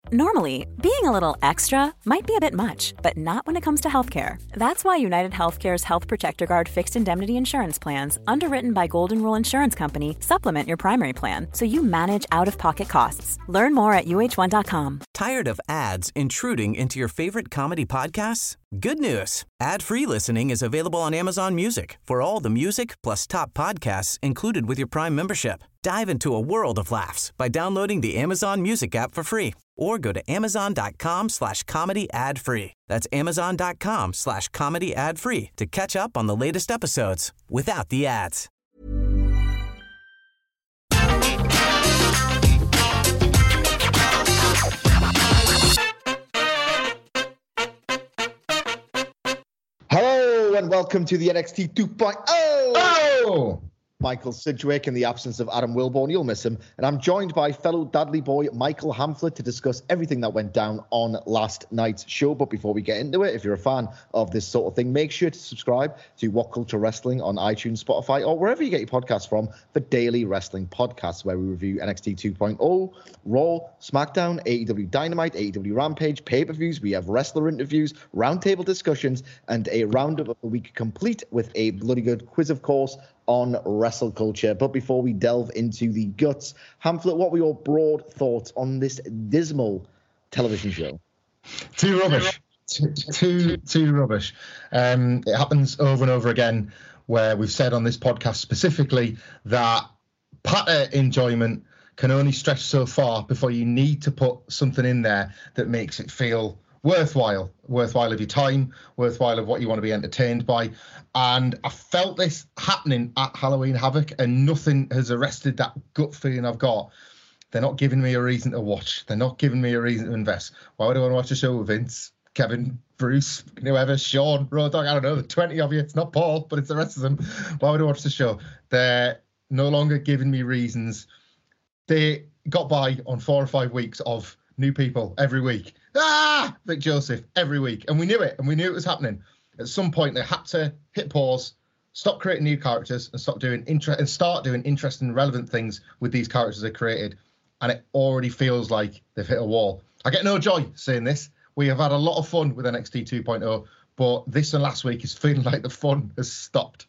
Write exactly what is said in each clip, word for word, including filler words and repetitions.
Normally, being a little extra might be a bit much, but not when it comes to healthcare. That's why United Healthcare's Health Protector Guard fixed indemnity insurance plans, underwritten by Golden Rule Insurance Company, supplement your primary plan so you manage out-of-pocket costs. Learn more at U H one dot com. Tired of ads intruding into your favorite comedy podcasts? Good news. Ad-free listening is available on Amazon Music for all the music plus top podcasts included with your Prime membership. Dive into a world of laughs by downloading the Amazon Music app for free or go to amazon.com slash comedy ad free. That's amazon.com slash comedy ad free to catch up on the latest episodes without the ads. Hello and welcome to the N X T two point oh. Oh! Michael Sidgwick in the absence of Adam Wilborn. You'll miss him. And I'm joined by fellow Dudley boy Michael Hamflett to discuss everything that went down on last night's show. But before we get into it, if you're a fan of this sort of thing, make sure to subscribe to What Culture Wrestling on iTunes, Spotify, or wherever you get your podcasts from for daily wrestling podcasts where we review N X T two point oh, Raw, SmackDown, A E W Dynamite, A E W Rampage, pay-per-views. We have wrestler interviews, roundtable discussions, and a roundup of the week complete with a bloody good quiz, of course, on wrestle culture. But before we delve into the guts, Hamflett, what were your broad thoughts on this dismal television show? Too rubbish. Too, too, too rubbish. Um, it happens over and over again where we've said on this podcast specifically that patter enjoyment can only stretch so far before you need to put something in there that makes it feel worthwhile, worthwhile of your time, worthwhile of what you want to be entertained by. And I felt this happening at Halloween Havoc, and nothing has arrested that gut feeling I've got. They're not giving me a reason to watch. They're not giving me a reason to invest. Why would I want to watch a show with Vince, Kevin, Bruce, whoever, Sean, Road Dogg, I don't know, the twenty of you. It's not Paul, but it's the rest of them. Why would I watch the show? They're no longer giving me reasons. They got by on four or five weeks of new people every week. Ah, Vic Joseph every week. And we knew it, and we knew it was happening. At some point, they had to hit pause, stop creating new characters, and stop doing inter- and start doing interesting, relevant things with these characters they created. And it already feels like they've hit a wall. I get no joy saying this. We have had a lot of fun with N X T two point oh, but this and last week is feeling like the fun has stopped.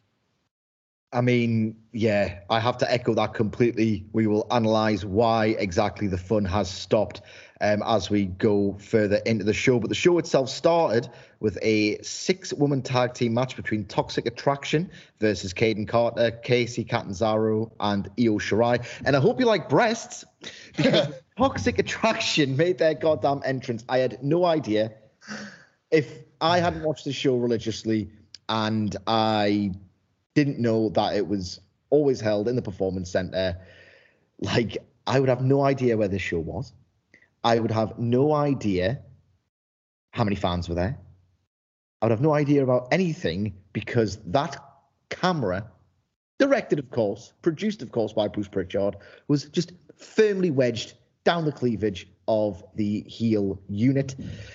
I mean, yeah, I have to echo that completely. We will analyse why exactly the fun has stopped um, as we go further into the show. But the show itself started with a six-woman tag team match between Toxic Attraction versus Caden Carter, Casey Catanzaro, and Io Shirai. And I hope you like breasts, because Toxic Attraction made their goddamn entrance. I had no idea. If I hadn't watched the show religiously and I didn't know that it was always held in the Performance Center, like, I would have no idea where this show was. I would have no idea how many fans were there. I would have no idea about anything, because that camera, directed, of course, produced, of course, by Bruce Pritchard, was just firmly wedged down the cleavage of the heel unit.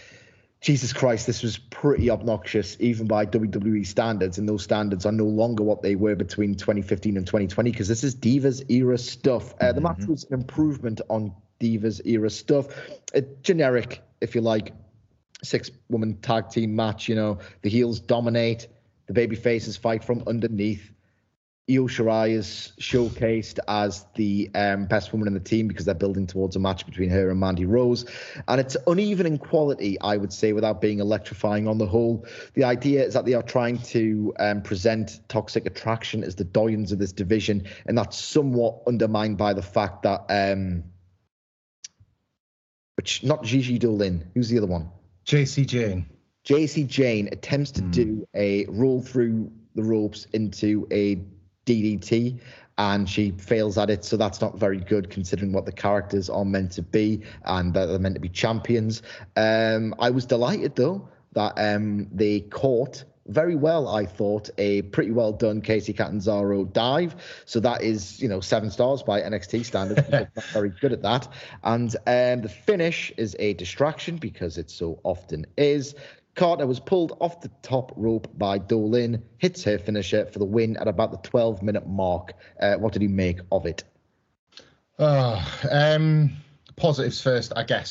Jesus Christ, this was pretty obnoxious, even by W W E standards, and those standards are no longer what they were between twenty fifteen and twenty twenty, because this is Divas era stuff. Uh, the match Mm-hmm. was an improvement on Divas era stuff. A generic, if you like, six-woman tag team match. You know, the heels dominate, the baby faces fight from underneath. Io Shirai is showcased as the um, best woman in the team because they're building towards a match between her and Mandy Rose. And it's uneven in quality, I would say, without being electrifying on the whole. The idea is that they are trying to um, present Toxic Attraction as the doyens of this division, and that's somewhat undermined by the fact that, um, which not Gigi Dolin, who's the other one? J C Jane. J C Jane attempts to mm. do a roll through the ropes into a D D T, and she fails at it, so that's not very good considering what the characters are meant to be and that they're meant to be champions. Um, I was delighted, though, that um, they caught very well, I thought, a pretty well done Casey Catanzaro dive. So that is, you know, seven stars by N X T standards. Not very good at that. And um, the finish is a distraction, because it so often is. Carter was pulled off the top rope by Dolin, hits her finisher for the win at about the twelve-minute mark. Uh, what did he make of it? Oh, um, positives first, I guess.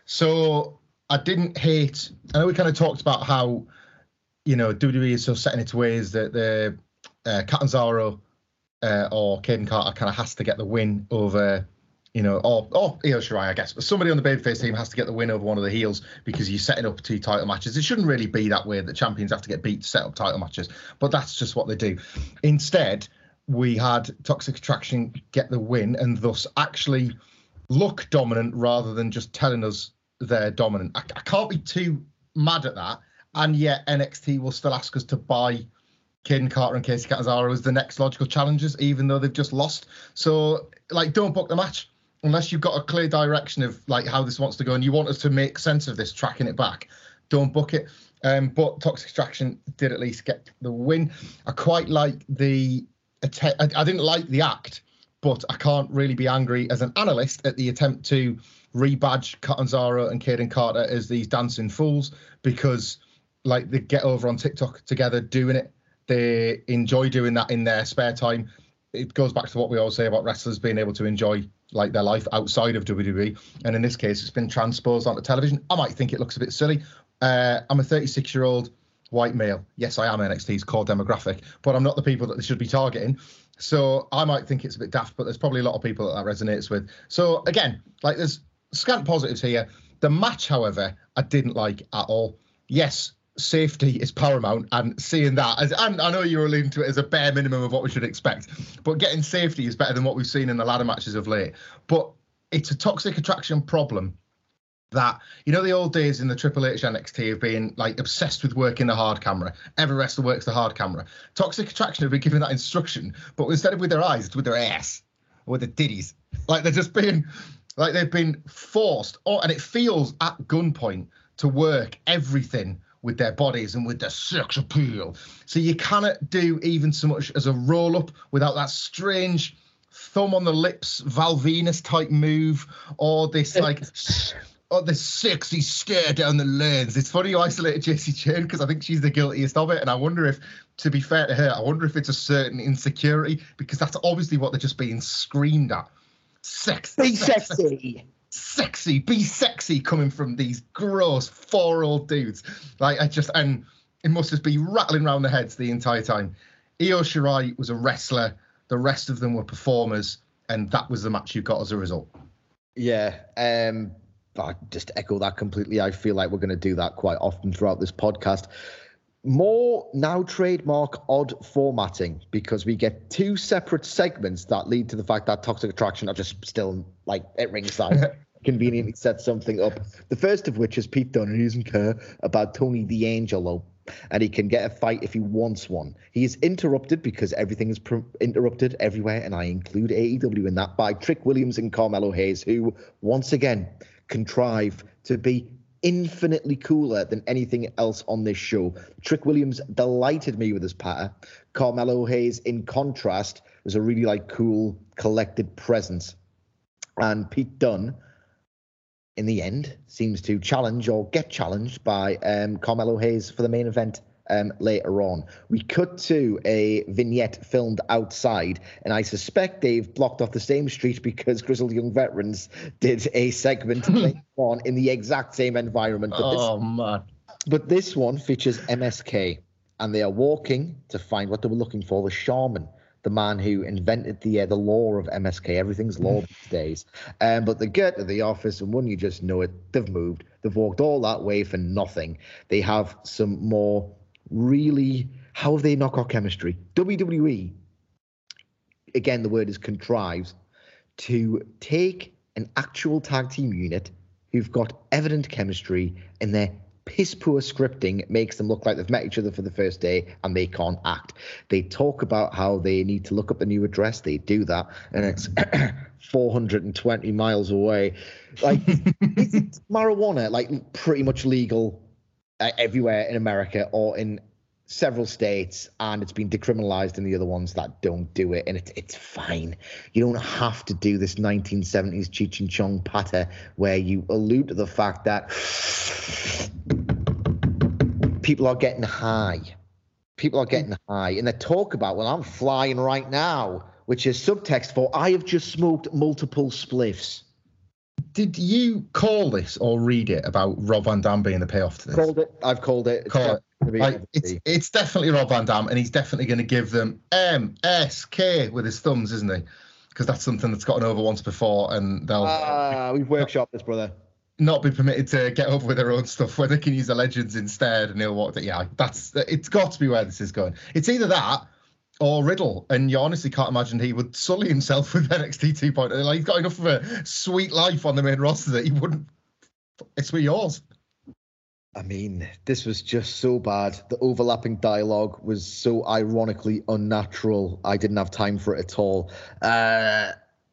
So I didn't hate. I know we kind of talked about how, you know, W W E is so set in its ways that the uh, Catanzaro uh, or Caden Carter kind of has to get the win over, you know, or or Io Shirai, I guess, but somebody on the babyface team has to get the win over one of the heels because you're setting up two title matches. It shouldn't really be that way that champions have to get beat to set up title matches, but that's just what they do. Instead, we had Toxic Attraction get the win and thus actually look dominant rather than just telling us they're dominant. I, I can't be too mad at that. And yet N X T will still ask us to buy Caden Carter and Kacy Catanzaro as the next logical challengers, even though they've just lost. So, like, don't book the match unless you've got a clear direction of, like, how this wants to go and you want us to make sense of this, tracking it back. Don't book it. Um, but Toxic Attraction did at least get the win. I quite like the... I, I didn't like the act, but I can't really be angry as an analyst at the attempt to rebadge Catanzaro and Caden Carter as these dancing fools because... like they get over on TikTok together doing it. They enjoy doing that in their spare time. It goes back to what we always say about wrestlers being able to enjoy like their life outside of W W E. And in this case, it's been transposed onto television. I might think it looks a bit silly. Uh, I'm a thirty-six-year-old white male. Yes, I am N X T's core demographic, but I'm not the people that they should be targeting. So I might think it's a bit daft, but there's probably a lot of people that that resonates with. So again, like there's scant positives here. The match, however, I didn't like at all. Yes, safety is paramount, and seeing that, as, and I know you're alluding to it as a bare minimum of what we should expect, but getting safety is better than what we've seen in the ladder matches of late. But it's a Toxic Attraction problem that, you know, the old days in the Triple H N X T of being like obsessed with working the hard camera. Every wrestler works the hard camera. Toxic Attraction have been given that instruction, but instead of with their eyes, it's with their ass or with the ditties. Like they're just being, like they've been forced, oh, and it feels at gunpoint to work everything with their bodies and with their sex appeal. So you cannot do even so much as a roll-up without that strange thumb on the lips, Val Venus type move, or this like, or this sexy stare down the lanes. It's funny you isolated J C Jane because I think she's the guiltiest of it. And I wonder if, to be fair to her, I wonder if it's a certain insecurity because that's obviously what they're just being screamed at. Sex. Be sex, sexy. Sexy, be sexy coming from these gross four-old dudes. Like, I just, and it must just be rattling around their heads the entire time. Io Shirai was a wrestler. The rest of them were performers, and that was the match you got as a result. Yeah, um, I just echo that completely. I feel like we're going to do that quite often throughout this podcast. More now trademark odd formatting because we get two separate segments that lead to the fact that Toxic Attraction are just still like at ringside. Conveniently set something up. The first of which is Pete Dunne, and he doesn't care about Tony D'Angelo, and he can get a fight if he wants one. He is interrupted because everything is pr- interrupted everywhere, and I include A E W in that, by Trick Williams and Carmelo Hayes, who once again contrive to be infinitely cooler than anything else on this show. Trick Williams delighted me with his patter. Carmelo Hayes, in contrast, was a really like cool, collected presence. And Pete Dunne, in the end, seems to challenge or get challenged by um, Carmelo Hayes for the main event um, later on. We cut to a vignette filmed outside, and I suspect they've blocked off the same street because Grizzled Young Veterans did a segment later on in the exact same environment. But this, oh, man. But this one features M S K, and they are walking to find what they were looking for, the shaman, the man who invented the uh, the law of M S K. Everything's law these days. Um, but they get to the office, and wouldn't you just know it, they've moved. They've walked all that way for nothing. They have some more really, how have they not got chemistry? W W E, again, the word is contrives, to take an actual tag team unit who've got evident chemistry, and their piss poor scripting makes them look like they've met each other for the first day and they can't act. They talk about how they need to look up a new address. They do that, and it's four hundred twenty miles away. Like, is marijuana like pretty much legal uh, everywhere in America or in several states, and it's been decriminalized in the other ones that don't do it, and it, it's fine. You don't have to do this nineteen seventies Cheech and Chong patter where you allude to the fact that people are getting high. People are getting high, and they talk about, well, I'm flying right now, which is subtext for I have just smoked multiple spliffs. did you call this or read it about Rob Van Dam being the payoff to this? Called it. I've called it. It's, Call it. be Like, it's, it's definitely Rob Van Dam, and he's definitely going to give them M S K with his thumbs, isn't he? Because that's something that's gotten over once before, and they'll ah, we've workshopped this, brother. Not be permitted to get over with their own stuff, where they can use the legends instead, and he'll walk. Yeah, that's it's got to be where this is going. It's either that or Riddle, and you honestly can't imagine he would sully himself with N X T two point oh. Like, he's got enough of a sweet life on the main roster that he wouldn't. It's for yours. I mean, this was just so bad. The overlapping dialogue was so ironically unnatural. I didn't have time for it at all. Uh,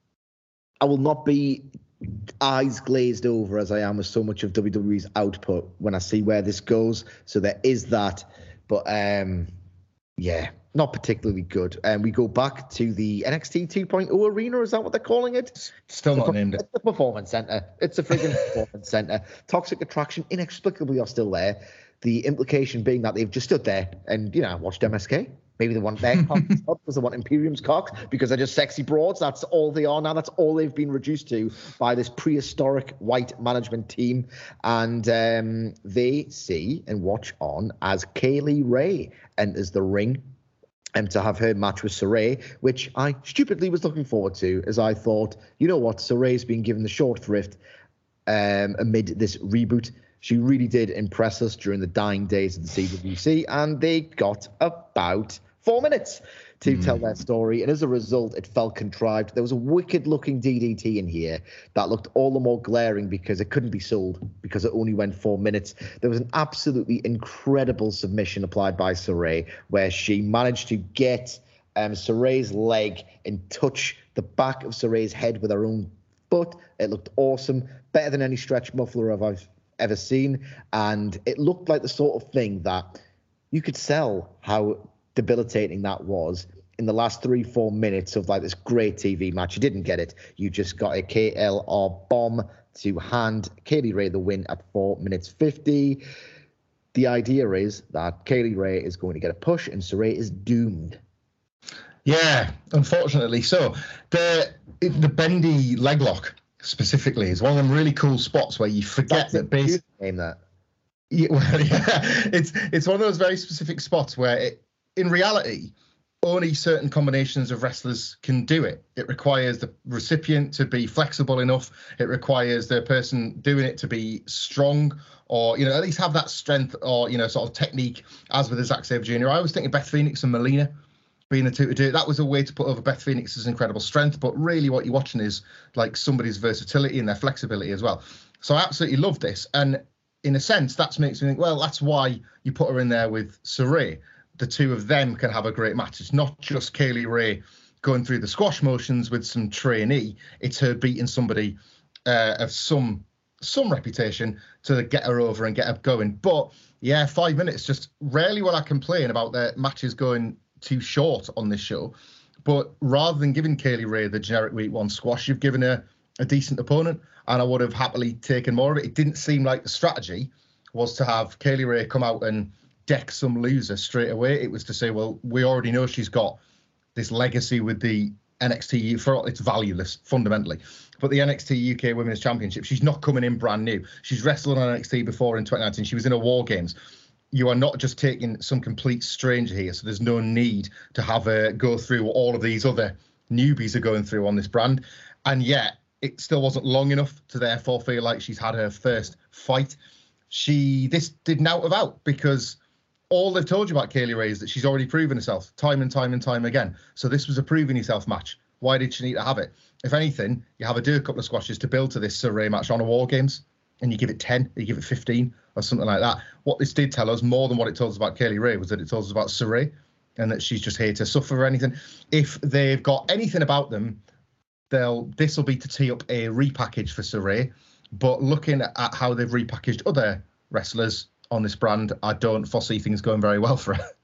I will not be eyes glazed over as I am with so much of W W E's output when I see where this goes. So there is that. But um, yeah, not particularly good. And um, we go back to the N X T two point oh arena. Is that what they're calling it? Still not the, named it. It's the Performance Center. It's a friggin' Performance Center. Toxic Attraction inexplicably are still there. The implication being that they've just stood there and, you know, watched M S K. Maybe they want their cocks because they want Imperium's cocks because they're just sexy broads. That's all they are now. That's all they've been reduced to by this prehistoric white management team. And um, they see and watch on as Kaylee Ray enters the ring and to have her match with Sarray, which I stupidly was looking forward to, as I thought, you know what, Sarray's been given the short thrift um, amid this reboot. She really did impress us during the dying days of the C W C, and they got about four minutes to mm. tell their story. And as a result, it felt contrived. There was a wicked-looking D D T in here that looked all the more glaring because it couldn't be sold because it only went four minutes. There was an absolutely incredible submission applied by Sarray where she managed to get um, Sarray's leg and touch the back of Sarray's head with her own foot. It looked awesome, better than any stretch muffler I've ever seen, and it looked like the sort of thing that you could sell how debilitating that was in the last three, four minutes of like this great T V match. You didn't get it. You just got a K L R bomb to hand Kaylee Ray the win at four minutes fifty. The idea is that Kaylee Ray is going to get a push and Sarray is doomed. Yeah, unfortunately. So the the bendy leg lock specifically is one of them really cool spots where you forget That's that basically name that. Yeah, well, yeah, it's it's one of those very specific spots where it, in reality, only certain combinations of wrestlers can do it. It requires the recipient to be flexible enough. It requires the person doing it to be strong, or, you know, at least have that strength or, you know, sort of technique. As with the Zack Sabre Junior, I was thinking Beth Phoenix and Melina being the two to do it. That was a way to put over Beth Phoenix's incredible strength, but really what you're watching is like somebody's versatility and their flexibility as well. So I absolutely love this, and in a sense, that makes me think, well, that's why you put her in there with Sarray. The two of them can have a great match. It's not just Kaylee Ray going through the squash motions with some trainee. It's her beating somebody uh, of some some reputation to get her over and get her going. But yeah, five minutes, just rarely will I complain about their matches going too short on this show. But rather than giving Kaylee Ray the generic week one squash, you've given her a decent opponent, and I would have happily taken more of it. It didn't seem like the strategy was to have Kaylee Ray come out and deck some loser straight away. It was to say, well, we already know she's got this legacy with the N X T, for it's valueless fundamentally, but the N X T U K Women's Championship, she's not coming in brand new. She's wrestled on N X T before in twenty nineteen. She was in a War Games. You are not just taking some complete stranger here, so there's no need to have her go through what all of these other newbies are going through on this brand. And yet, it still wasn't long enough to therefore feel like she's had her first fight. She this didn't out of out because all they've told you about Kaylee Ray is that she's already proven herself time and time and time again. So this was a proving yourself match. Why did she need to have it? If anything, you have her do a couple of squashes to build to this Sarray match on a War Games, and you give it ten, you give it fifteen, or something like that. What this did tell us, more than what it told us about Kaylee Ray, was that it told us about Sarray, and that she's just here to suffer or anything. If they've got anything about them, they'll this will be to tee up a repackage for Sarray. But looking at how they've repackaged other wrestlers on this brand, I don't foresee things going very well for her.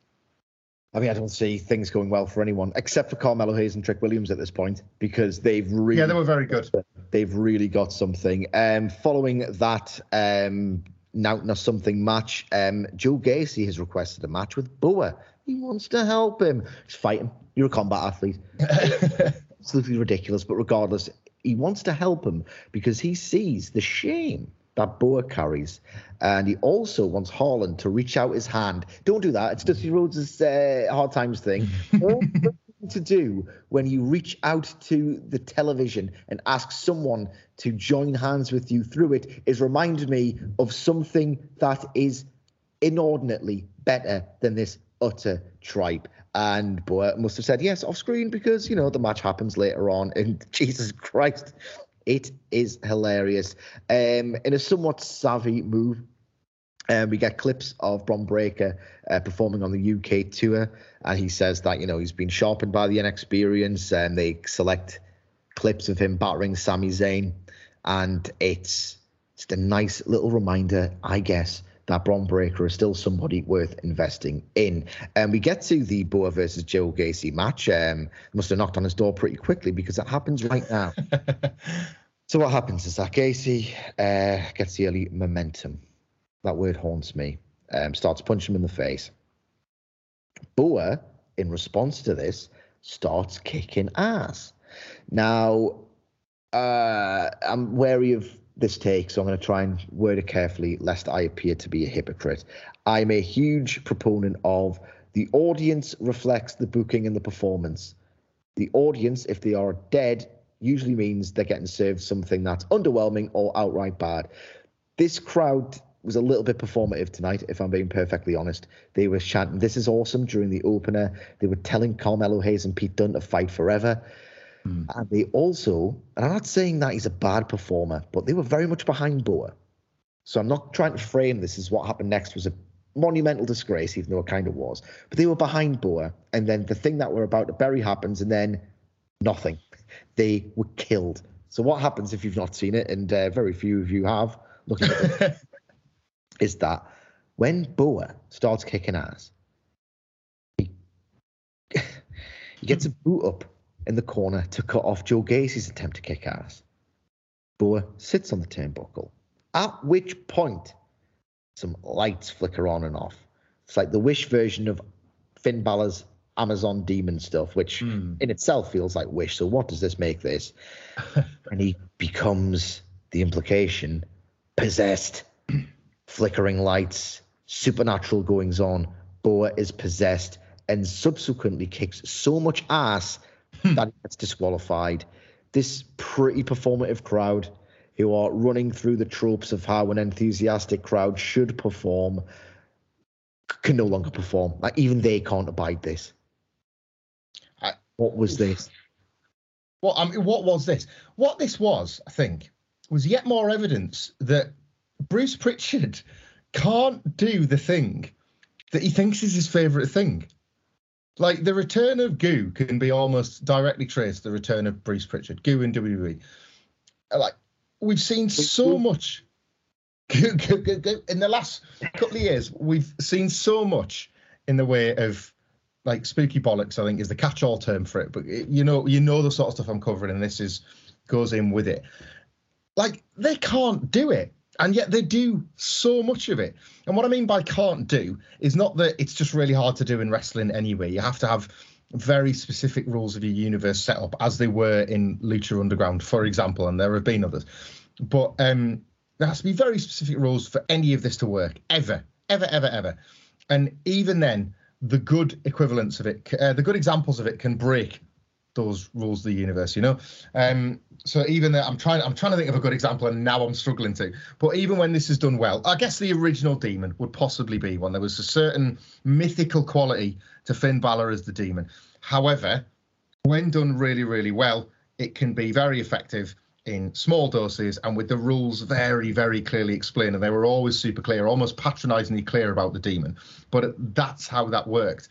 I mean, I don't see things going well for anyone except for Carmelo Hayes and Trick Williams at this point, because they've really yeah they were very good. They've really got something. Um, following that um, Now something match, um, Joe Gacy has requested a match with Boa. He wants to help him. Just fight him. You're a combat athlete. Absolutely ridiculous, but regardless, he wants to help him because he sees the shame that Boa carries. And he also wants Haaland to reach out his hand. Don't do that. It's Dusty Rhodes' uh, Hard Times thing. To do when you reach out to the television and ask someone to join hands with you through it is reminded me of something that is inordinately better than this utter tripe. And Boa must have said yes off screen because, you know, the match happens later on. And Jesus Christ, it is hilarious. Um, in a somewhat savvy move, Um, we get clips of Bron Breakker uh, performing on the U K tour, and he says that, you know, he's been sharpened by the inexperience, and they select clips of him battering Sami Zayn, and it's just a nice little reminder, I guess, that Bron Breakker is still somebody worth investing in. And we get to the Boa versus Joe Gacy match. Um, must have knocked on his door pretty quickly because it happens right now. So what happens is that Gacy uh, gets the early momentum. That word haunts me. Um, starts punching him in the face. Boa, in response to this, starts kicking ass. Now, uh, I'm wary of this take, so I'm going to try and word it carefully, lest I appear to be a hypocrite. I'm a huge proponent of the audience reflects the booking and the performance. The audience, if they are dead, usually means they're getting served something that's underwhelming or outright bad. This crowd was a little bit performative tonight, if I'm being perfectly honest. They were chanting, "This is awesome," during the opener. They were telling Carmelo Hayes and Pete Dunne to fight forever. Mm. And they also, and I'm not saying that he's a bad performer, but they were very much behind Boa. So I'm not trying to frame this as what happened next was a monumental disgrace, even though it kind of was. But they were behind Boa. And then the thing that we're about to bury happens, and then nothing. They were killed. So what happens if you've not seen it, and uh, very few of you have, looking at it, is that when Boa starts kicking ass, he, he gets a boot up in the corner to cut off Joe Gacy's attempt to kick ass. Boa sits on the turnbuckle, at which point some lights flicker on and off. It's like the Wish version of Finn Balor's Amazon demon stuff, which mm. in itself feels like Wish. So what does this make this? And he becomes, the implication, possessed. Flickering lights, supernatural goings on. Boa is possessed and subsequently kicks so much ass that he gets disqualified. This pretty performative crowd who are running through the tropes of how an enthusiastic crowd should perform can no longer perform. Like, even they can't abide this. I, what was this? Well, I mean, what was this? What this was, I think, was yet more evidence that Bruce Pritchard can't do the thing that he thinks is his favourite thing. Like, the return of Goo can be almost directly traced to the return of Bruce Pritchard, Goo in W W E. Like, we've seen so much in the last couple of years. We've seen so much in the way of, like, spooky bollocks, I think, is the catch-all term for it. But you know, you know the sort of stuff I'm covering, and this is goes in with it. Like, they can't do it. And yet they do so much of it. And what I mean by can't do is not that it's just really hard to do in wrestling anyway. You have to have very specific rules of your universe set up, as they were in Lucha Underground, for example, and there have been others. But um, there has to be very specific rules for any of this to work, ever, ever, ever, ever. And even then, the good equivalents of it, uh, the good examples of it can break those rules of the universe, you know. Um, so even there, I'm trying, I'm trying to think of a good example, and now I'm struggling to. But even when this is done well, I guess the original Demon would possibly be one. There was a certain mythical quality to Finn Balor as the Demon. However, when done really, really well, it can be very effective in small doses and with the rules very, very clearly explained. And they were always super clear, almost patronisingly clear about the Demon. But that's how that worked.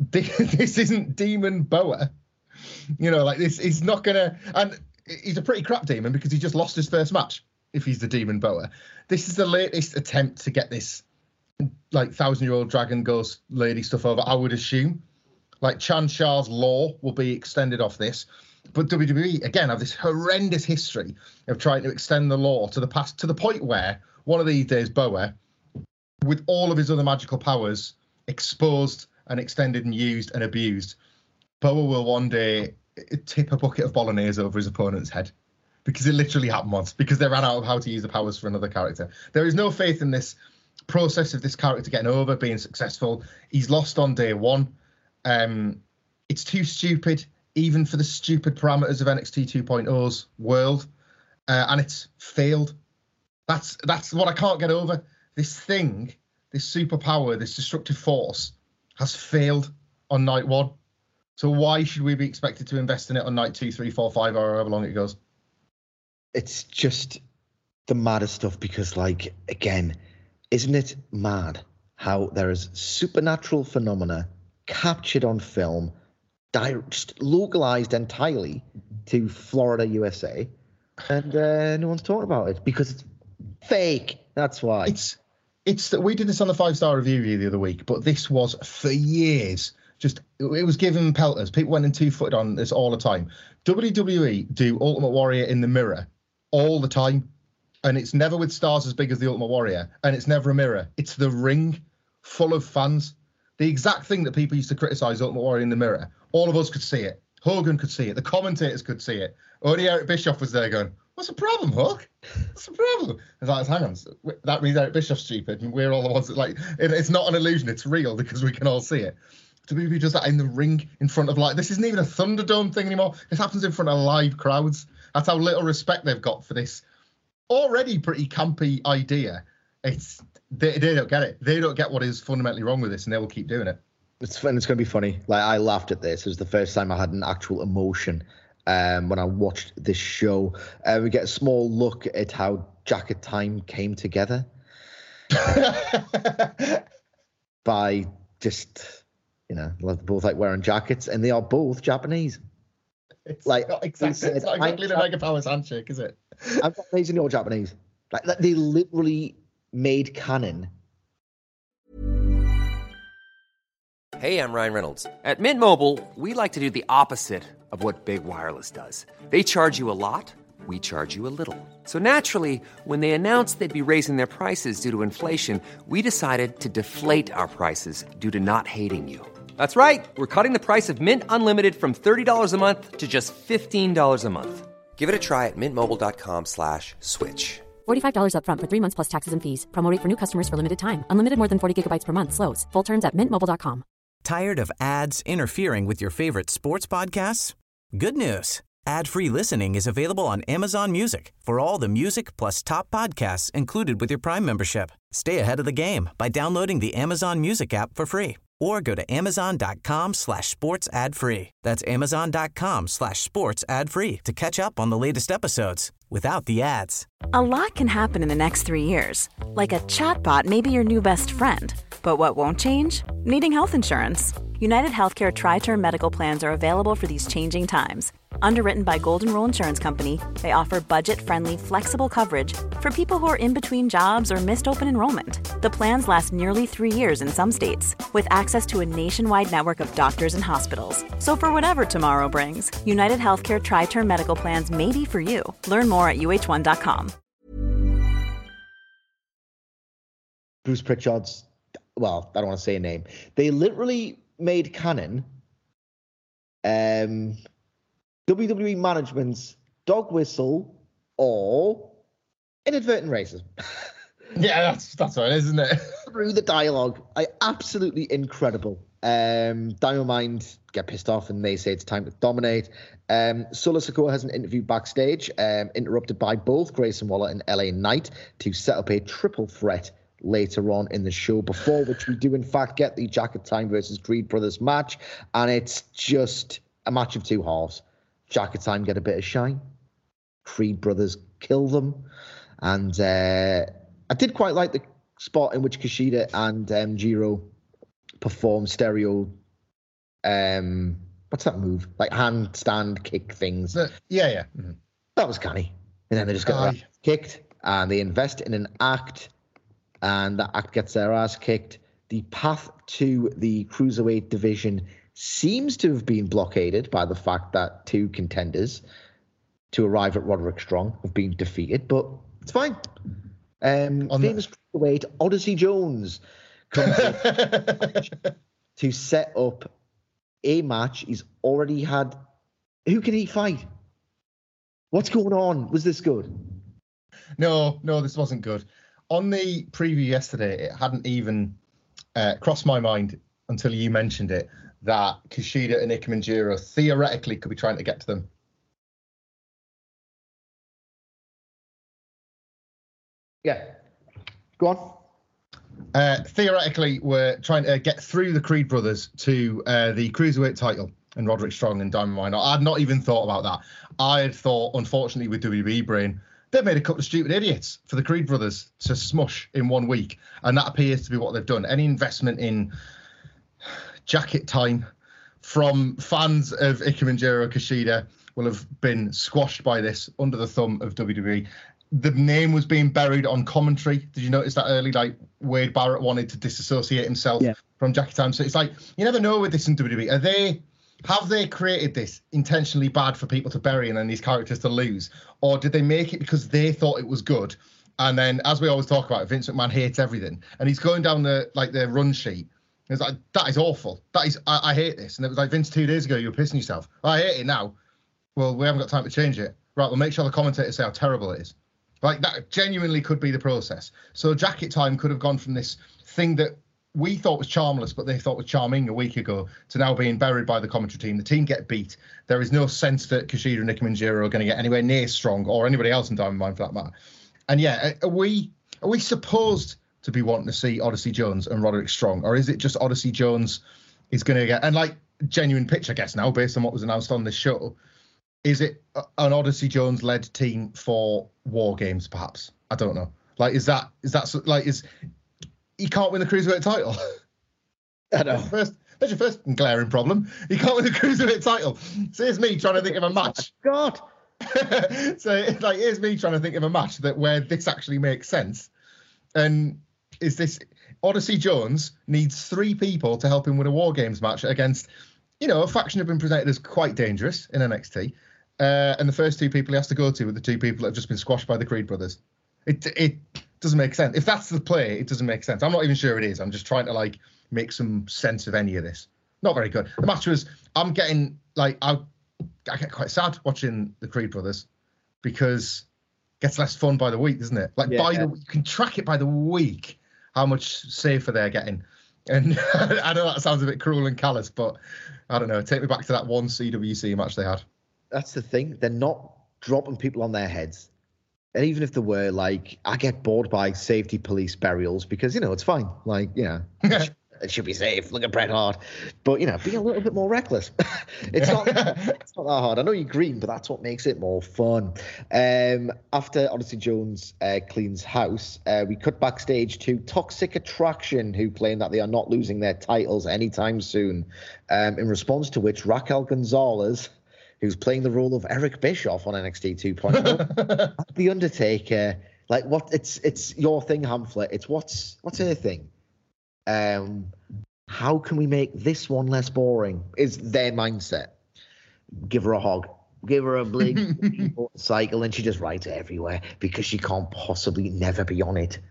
This isn't Demon Boa. You know, like, this is not going to... And he's a pretty crap Demon because he just lost his first match, if he's the Demon Boa. This is the latest attempt to get this, like, thousand-year-old dragon ghost lady stuff over, I would assume. Like, Chan Shah's law will be extended off this. But W W E, again, have this horrendous history of trying to extend the law to the past, to the point where one of these days, Boa, with all of his other magical powers exposed and extended and used and abused, Boa will one day tip a bucket of bolognese over his opponent's head. because it literally happened once, because they ran out of how to use the powers for another character. There is no faith in this process of this character getting over, being successful. He's lost on day one. Um, it's too stupid, even for the stupid parameters of N X T 2.0's world, uh, and it's failed. That's that's what I can't get over. This thing, this superpower, this destructive force, has failed on night one. So why should we be expected to invest in it on night two, three, four, five, or however long it goes? It's just the maddest stuff because, like, again, isn't it mad how there is supernatural phenomena captured on film, just localized entirely to Florida, U S A, and uh, no one's talking about it because it's fake. That's why. It's it's that we did this on the five star review the other week, but this was for years. Just it was given pelters. People went in two footed on this all the time. W W E do Ultimate Warrior in the mirror all the time, and it's never with stars as big as the Ultimate Warrior, and it's never a mirror. It's the ring full of fans. The exact thing that people used to criticize Ultimate Warrior in the mirror. All of us could see it. Hogan could see it. The commentators could see it. Only Eric Bischoff was there going, "What's the problem, Hook? What's the problem?" It's like, hang on, that means Eric Bischoff's stupid, and we're all the ones that like. It, it's not an illusion; it's real because we can all see it. To be does that in the ring in front of like this isn't even a Thunderdome thing anymore. This happens in front of live crowds. That's how little respect they've got for this already pretty campy idea. It's they, they don't get it. They don't get what is fundamentally wrong with this, and they will keep doing it. It's fun. It's going to be funny. Like I laughed at this. It was the first time I had an actual emotion um, when I watched this show. Uh, we get a small look at how Jacket Time came together by just, you know, they're both like wearing jackets, and they are both Japanese. It's like not exactly, said, it's not exactly the Mega Powers handshake, is it? I'm Japanese and you're Japanese. Like they literally made canon. Hey, I'm Ryan Reynolds. At Mint Mobile, we like to do the opposite of what Big Wireless does. They charge you a lot, we charge you a little. So naturally, when they announced they'd be raising their prices due to inflation, we decided to deflate our prices due to not hating you. That's right. We're cutting the price of Mint Unlimited from thirty dollars a month to just fifteen dollars a month. Give it a try at mintmobile.com slash switch. forty-five dollars up front for three months plus taxes and fees. Promo rate for new customers for limited time. Unlimited more than forty gigabytes per month slows. Full terms at mint mobile dot com. Tired of ads interfering with your favorite sports podcasts? Good news. Ad-free listening is available on Amazon Music for all the music plus top podcasts included with your Prime membership. Stay ahead of the game by downloading the Amazon Music app for free or go to amazon.com slash sports ad free. That's amazon.com slash sports ad free to catch up on the latest episodes without the ads. A lot can happen in the next three years. Like a chatbot may be your new best friend. But what won't change? Needing health insurance. United Healthcare Tri-Term Medical Plans are available for these changing times. Underwritten by Golden Rule Insurance Company, they offer budget-friendly, flexible coverage for people who are in between jobs or missed open enrollment. The plans last nearly three years in some states, with access to a nationwide network of doctors and hospitals. So for whatever tomorrow brings, United Healthcare Tri-Term Medical Plans may be for you. Learn more at U H one dot com. Bruce Pritchard's, well, I don't want to say a name. They literally made canon um, W W E management's dog whistle or inadvertent racism. Yeah, that's that's right, isn't it? Through the dialogue. I absolutely incredible. Um, Diamond Mind get pissed off and they say it's time to dominate. Um, Solo Sikoa has an interview backstage, um, interrupted by both Grayson Waller and L A Knight to set up a triple threat later on in the show, before which we do in fact get the Jacket Time versus Creed Brothers match, and it's just a match of two halves. Jacket Time get a bit of shine, Creed Brothers kill them, and uh, I did quite like the spot in which Kushida and um, Jiro perform stereo, um, what's that move? Like handstand kick things. Uh, yeah, yeah. Mm-hmm. That was canny. And then they just get their ass kicked, and they invest in an act, and that act gets their ass kicked. The path to the Cruiserweight division seems to have been blockaded by the fact that two contenders to arrive at Roderick Strong have been defeated, but it's fine. Um, famous the- Cruiserweight Odyssey Jones comes to set up a match. He's already had... Who can he fight? What's going on? Was this good? No, no, this wasn't good. On the preview yesterday, it hadn't even uh, crossed my mind until you mentioned it that Kushida and Ikemen Jiro theoretically could be trying to get to them. Yeah. Go on. Uh, theoretically, we're trying to get through the Creed brothers to uh, the Cruiserweight title and Roderick Strong and Diamond Mine. I'd not even thought about that. I had thought, unfortunately, with W W E brain, they've made a couple of stupid idiots for the Creed brothers to smush in one week. And that appears to be what they've done. Any investment in jacket time from fans of Ikemen Jiro Kushida will have been squashed by this under the thumb of W W E. The name was being buried on commentary. Did you notice that early? Like Wade Barrett wanted to disassociate himself yeah. from Jackie Time. So it's like, you never know with this in W W E. Are they, have they created this intentionally bad for people to bury and then these characters to lose? Or did they make it because they thought it was good? And then, as we always talk about, Vince McMahon hates everything. And he's going down the, like the run sheet. It's like, that is awful. That is, I, I hate this. And it was like, Vince, two days ago, you were pissing yourself. Oh, I hate it now. Well, we haven't got time to change it. Right, we'll make sure the commentators say how terrible it is. Like, that genuinely could be the process. So Jacket Time could have gone from this thing that we thought was charmless, but they thought was charming a week ago, to now being buried by the commentary team. The team get beat. There is no sense that Kushida and Ikemen Jiro are going to get anywhere near Strong, or anybody else in Diamond Mine for that matter. And yeah, are we are we supposed to be wanting to see Odyssey Jones and Roderick Strong, or is it just Odyssey Jones is going to get, and like genuine pitch, I guess now, based on what was announced on this show, is it an Odyssey Jones-led team for War Games, perhaps? I don't know. Like, is that is that like is he can't win the Cruiserweight title? I know. First, that's your first glaring problem. He can't win the Cruiserweight title. So here's me trying to think of a match. God. So like, here's me trying to think of a match that where this actually makes sense. And is this Odyssey Jones needs three people to help him win a War Games match against, you know, a faction have been presented as quite dangerous in N X T. Uh, and the first two people he has to go to are the two people that have just been squashed by the Creed brothers. It it doesn't make sense. If that's the play, it doesn't make sense. I'm not even sure it is. I'm just trying to like make some sense of any of this. Not very good. The match was, I'm getting like, I, I get quite sad watching the Creed brothers because it gets less fun by the week, doesn't it? Like yeah. by the, you can track it by the week, how much safer they're getting. And I know that sounds a bit cruel and callous, but I don't know. Take me back to that one C W C match they had. That's the thing. They're not dropping people on their heads. And even if they were, like, I get bored by safety police burials because, you know, it's fine. Like, you know, it should be safe. Look at Bret Hart. But, you know, be a little bit more reckless. it's not it's not that hard. I know you're green, but that's what makes it more fun. Um, after Odyssey Jones uh, cleans house, uh, we cut backstage to Toxic Attraction, who claim that they are not losing their titles anytime soon. Um, in response to which, Raquel Gonzalez, who's playing the role of Eric Bischoff on N X T two point oh, The Undertaker, like what? It's it's your thing, Hamflet. It's what's what's her thing? Um, how can we make this one less boring? Is their mindset. Give her a hug, give her a big cycle, and she just rides it everywhere because she can't possibly never be on it.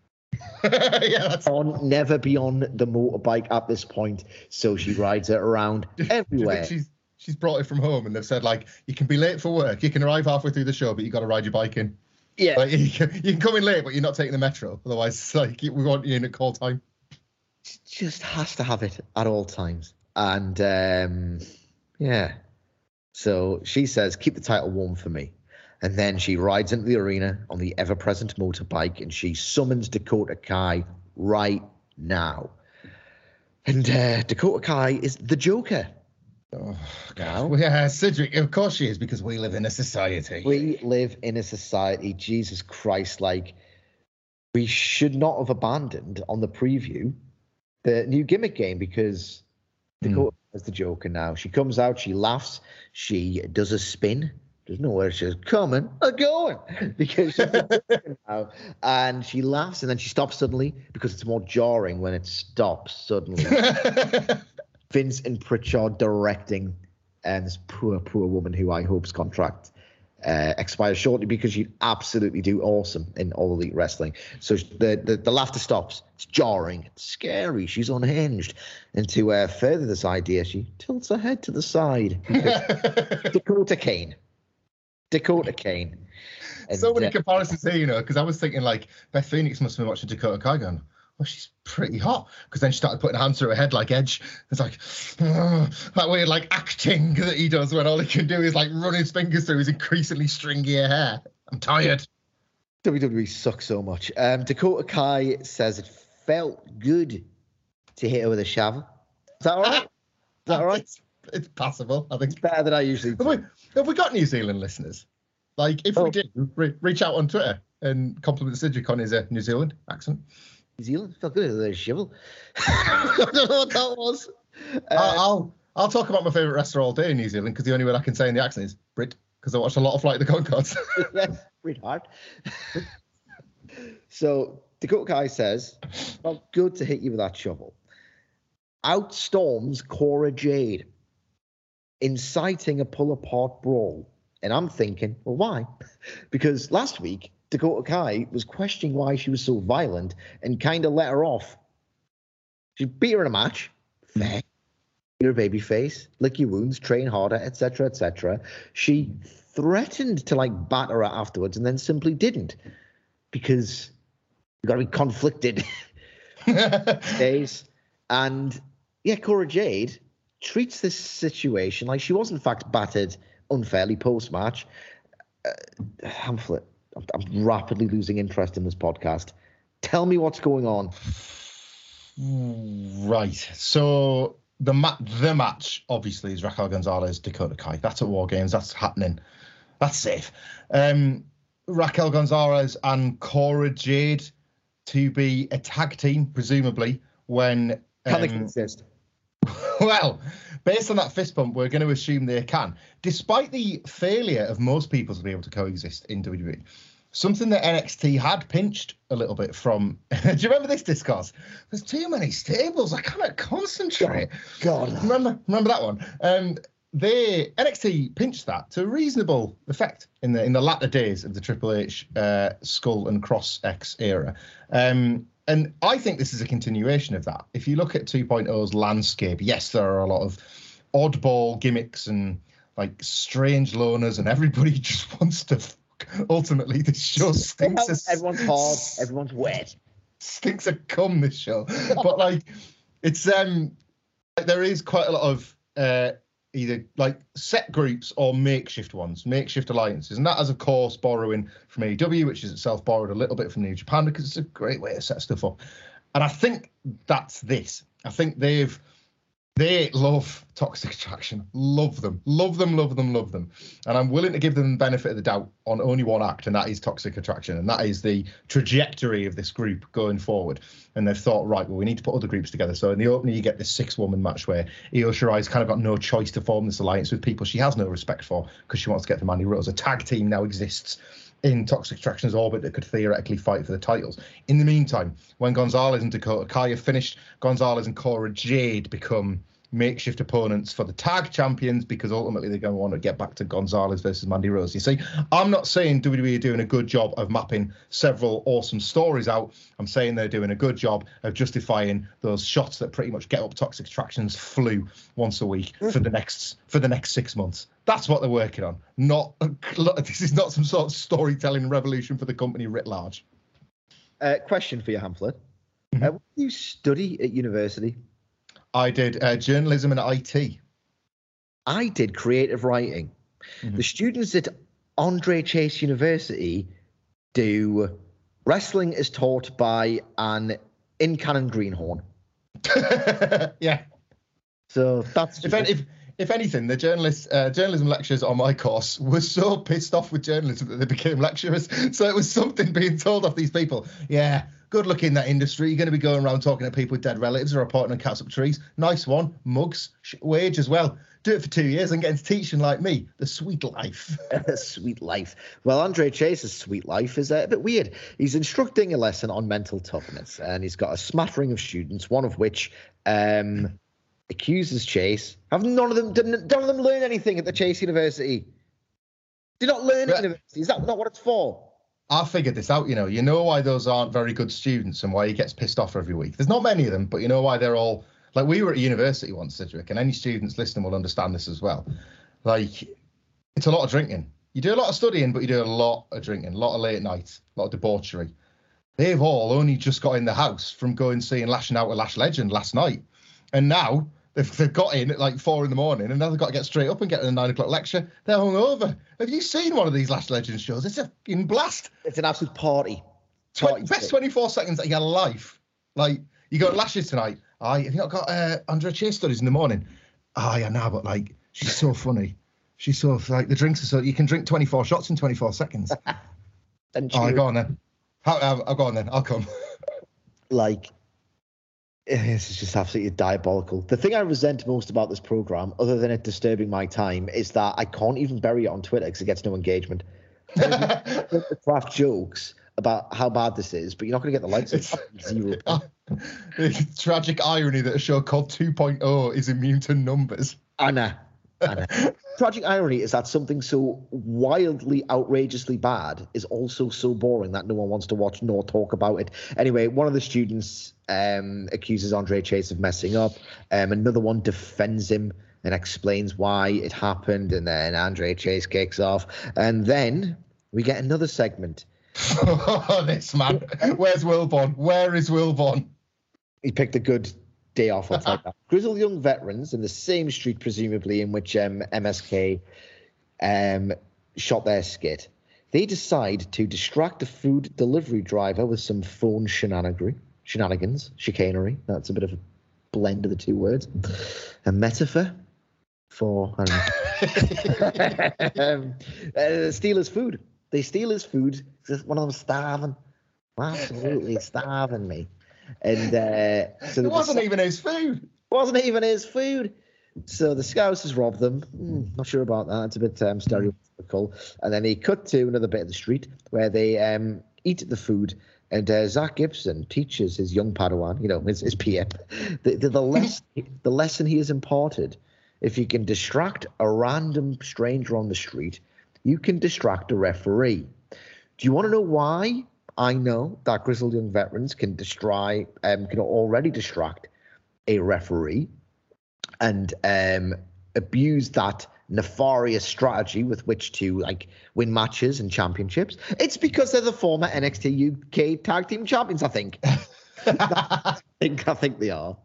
yeah, that's... on never be on the motorbike at this point, so she rides it around everywhere. she's she's brought it from home, and they've said like, you can be late for work, you can arrive halfway through the show, but you got to ride your bike in. Yeah, like, you, can, you can come in late, but you're not taking the metro. Otherwise, it's like we want you in at call time. She just has to have it at all times, and um, yeah. So she says, "Keep the title warm for me." And then she rides into the arena on the ever-present motorbike, and she summons Dakota Kai right now. And uh, Dakota Kai is the Joker. Oh, God. Well, yeah, Cedric, of course she is, because we live in a society. We live in a society. Jesus Christ, like, we should not have abandoned on the preview the new gimmick game, because Dakota mm. is the Joker now. She comes out, she laughs, she does a spin. There's nowhere she's coming or going because she's now. And she laughs and then she stops suddenly because it's more jarring when it stops suddenly. Vince and Pritchard directing, and this poor, poor woman who I hope's contract uh, expires shortly because she'd absolutely do awesome in All Elite Wrestling. So the, the, the laughter stops. It's jarring. It's scary. She's unhinged. And to uh, further this idea, she tilts her head to the side because Dakota Kane. Dakota Kane. And, so many uh, comparisons here, you know, because I was thinking like Beth Phoenix must have been watching Dakota Kai going, well, she's pretty hot. Because then she started putting her hands through her head like Edge. It's like, oh, that weird like acting that he does when all he can do is like run his fingers through his increasingly stringier hair. I'm tired. W W E sucks so much. Um, Dakota Kai says it felt good to hit her with a shovel. Is that all right? Is that all right? It's, it's passable, I think. It's better than I usually do. Have we, have we got New Zealand listeners? Like, if Oh. we do, re- reach out on Twitter and compliment Cedric on his uh, New Zealand accent. New Zealand felt good with a shovel. I don't know what that was. Uh, I'll, I'll I'll talk about my favourite restaurant all day in New Zealand because the only word I can say in the accent is Brit, because I watched a lot of Flight of the Conchords. yes, pretty hard. So Dakota Kai says, felt good to hit you with that shovel. Outstorms Cora Jade, inciting a pull-apart brawl. And I'm thinking, well, why? Because last week, Dakota Kai was questioning why she was so violent and kind of let her off. She beat her in a match. Fair. Your baby face, lick your wounds, train harder, et cetera, et cetera. She threatened to like batter her afterwards and then simply didn't because you got to be conflicted days. And yeah, Cora Jade treats this situation like she was in fact battered unfairly post-match. Uh, Hamflet, I'm, I'm rapidly losing interest in this podcast. Tell me what's going on. Right. So the ma- the match obviously is Raquel Gonzalez, Dakota Kai. That's at War Games. That's happening. That's safe. Um, Raquel Gonzalez and Cora Jade to be a tag team, presumably, when Can they um, consist? well, based on that fist bump, we're going to assume they can. Despite the failure of most people to be able to coexist in W W E, something that N X T had pinched a little bit from... Do you remember this discourse? There's too many stables. I cannot concentrate. God. Remember, remember that one? Um, they N X T pinched that to a reasonable effect in the in the latter days of the Triple H uh, Skull and Cross X era. Um, and I think this is a continuation of that. If you look at two point oh's landscape, yes, there are a lot of oddball gimmicks and like strange loners, and everybody just wants to. Ultimately, this show stinks. Of, everyone's hard. Everyone's wet. Stinks of cum. This show, but like, it's um, there is quite a lot of uh, either like set groups or makeshift ones, makeshift alliances, and that is of course borrowing from A E W, which is itself borrowed a little bit from New Japan because it's a great way to set stuff up. And I think that's this. I think they've. They love Toxic Attraction. Love them. Love them, love them, love them. And I'm willing to give them the benefit of the doubt on only one act, and that is Toxic Attraction. And that is the trajectory of this group going forward. And they've thought, right, well, we need to put other groups together. So in the opening, you get this six-woman match where Io Shirai's kind of got no choice to form this alliance with people she has no respect for because she wants to get the Mandy Rose. A tag team now exists in Toxic Attraction's orbit that could theoretically fight for the titles. In the meantime, when Gonzalez and Dakota Kai have finished, Gonzalez and Cora Jade become makeshift opponents for the tag champions because ultimately they're going to want to get back to Gonzalez versus Mandy Rose. You see, I'm not saying W W E are doing a good job of mapping several awesome stories out. I'm saying they're doing a good job of justifying those shots that pretty much get up Toxic Attraction's flu once a week for the next for the next six months. That's what they're working on. Not this is not some sort of storytelling revolution for the company writ large. Uh, question for you, Hamflet. Mm-hmm. Uh, what do you study at university? I did uh, journalism and I T. I did creative writing. Mm-hmm. The students at Andre Chase University do wrestling is taught by an in-canon greenhorn. Yeah. So that's if, if if anything, the journalist uh, journalism lectures on my course were so pissed off with journalism that they became lecturers. So it was something being told off these people. Yeah, good luck in that industry. You're going to be going around talking to people with dead relatives or reporting on cats up trees. Nice one. Mugs. Wage as well. Do it for two years and get into teaching like me. The sweet life. Sweet life. Well, Andre Chase's sweet life is a bit weird. He's instructing a lesson on mental toughness, and he's got a smattering of students, one of which um, accuses Chase. Have none of them, didn't, none of them learn anything at the Chase University? Do not learn at university. Is that not what it's for? I figured this out, you know. You know why those aren't very good students and why he gets pissed off every week. There's not many of them, but you know why they're all... Like, we were at university once, Cedric, and any students listening will understand this as well. Like, it's a lot of drinking. You do a lot of studying, but you do a lot of drinking, a lot of late nights, a lot of debauchery. They've all only just got in the house from going seeing Lashing Out with Lash Legend last night. And now they've, they've got in at like four in the morning and now they've got to get straight up and get to the nine o'clock lecture. They're hungover. Have you seen one of these Lash Legend shows? It's a fucking blast. It's an absolute party. party best twenty-four seconds of your life. Like, you go to Lashes tonight. Aye, have you not got uh, Andrea Chase studies in the morning? Aye, I know, but like, she's so funny. She's so, like, the drinks are so, you can drink twenty-four shots in twenty-four seconds. And oh, go on then. How, I'll, I'll go on then. I'll come. Like, this is just absolutely diabolical. The thing I resent most about this program, other than it disturbing my time, is that I can't even bury it on Twitter because it gets no engagement. The craft jokes about how bad this is, but you're not going to get the likes. It's zero. The tragic irony that a show called two point oh is immune to numbers. Anna. Anna. Tragic irony is that something so wildly, outrageously bad is also so boring that no one wants to watch nor talk about it. Anyway, one of the students um, accuses Andre Chase of messing up. Um, another one defends him and explains why it happened. And then Andre Chase kicks off. And then we get another segment. Oh, this man. Where's Wilborn? Where is Wilborn? He picked a good day off, I'll take that. Grizzled young veterans in the same street, presumably, in which um, M S K um, shot their skit. They decide to distract a food delivery driver with some phone shenanigan, shenanigans, chicanery. That's a bit of a blend of the two words. A metaphor for, I don't know. um, uh, steal his food. They steal his food. One of them starving. Absolutely starving me. And uh, so it wasn't even his food. It wasn't even his food. So the Scousers rob them. Mm, not sure about that. It's a bit um, stereotypical. And then he cut to another bit of the street where they um, eat the food. And uh, Zach Gibson teaches his young Padawan, you know, his, his P M, the, the, the, less, the lesson he has imparted. If you can distract a random stranger on the street, you can distract a referee. Do you want to know why? I know that grizzled young veterans can destroy, um, can already distract a referee and um, abuse that nefarious strategy with which to like win matches and championships. It's because they're the former N X T U K Tag Team Champions, I think. I think I think they are.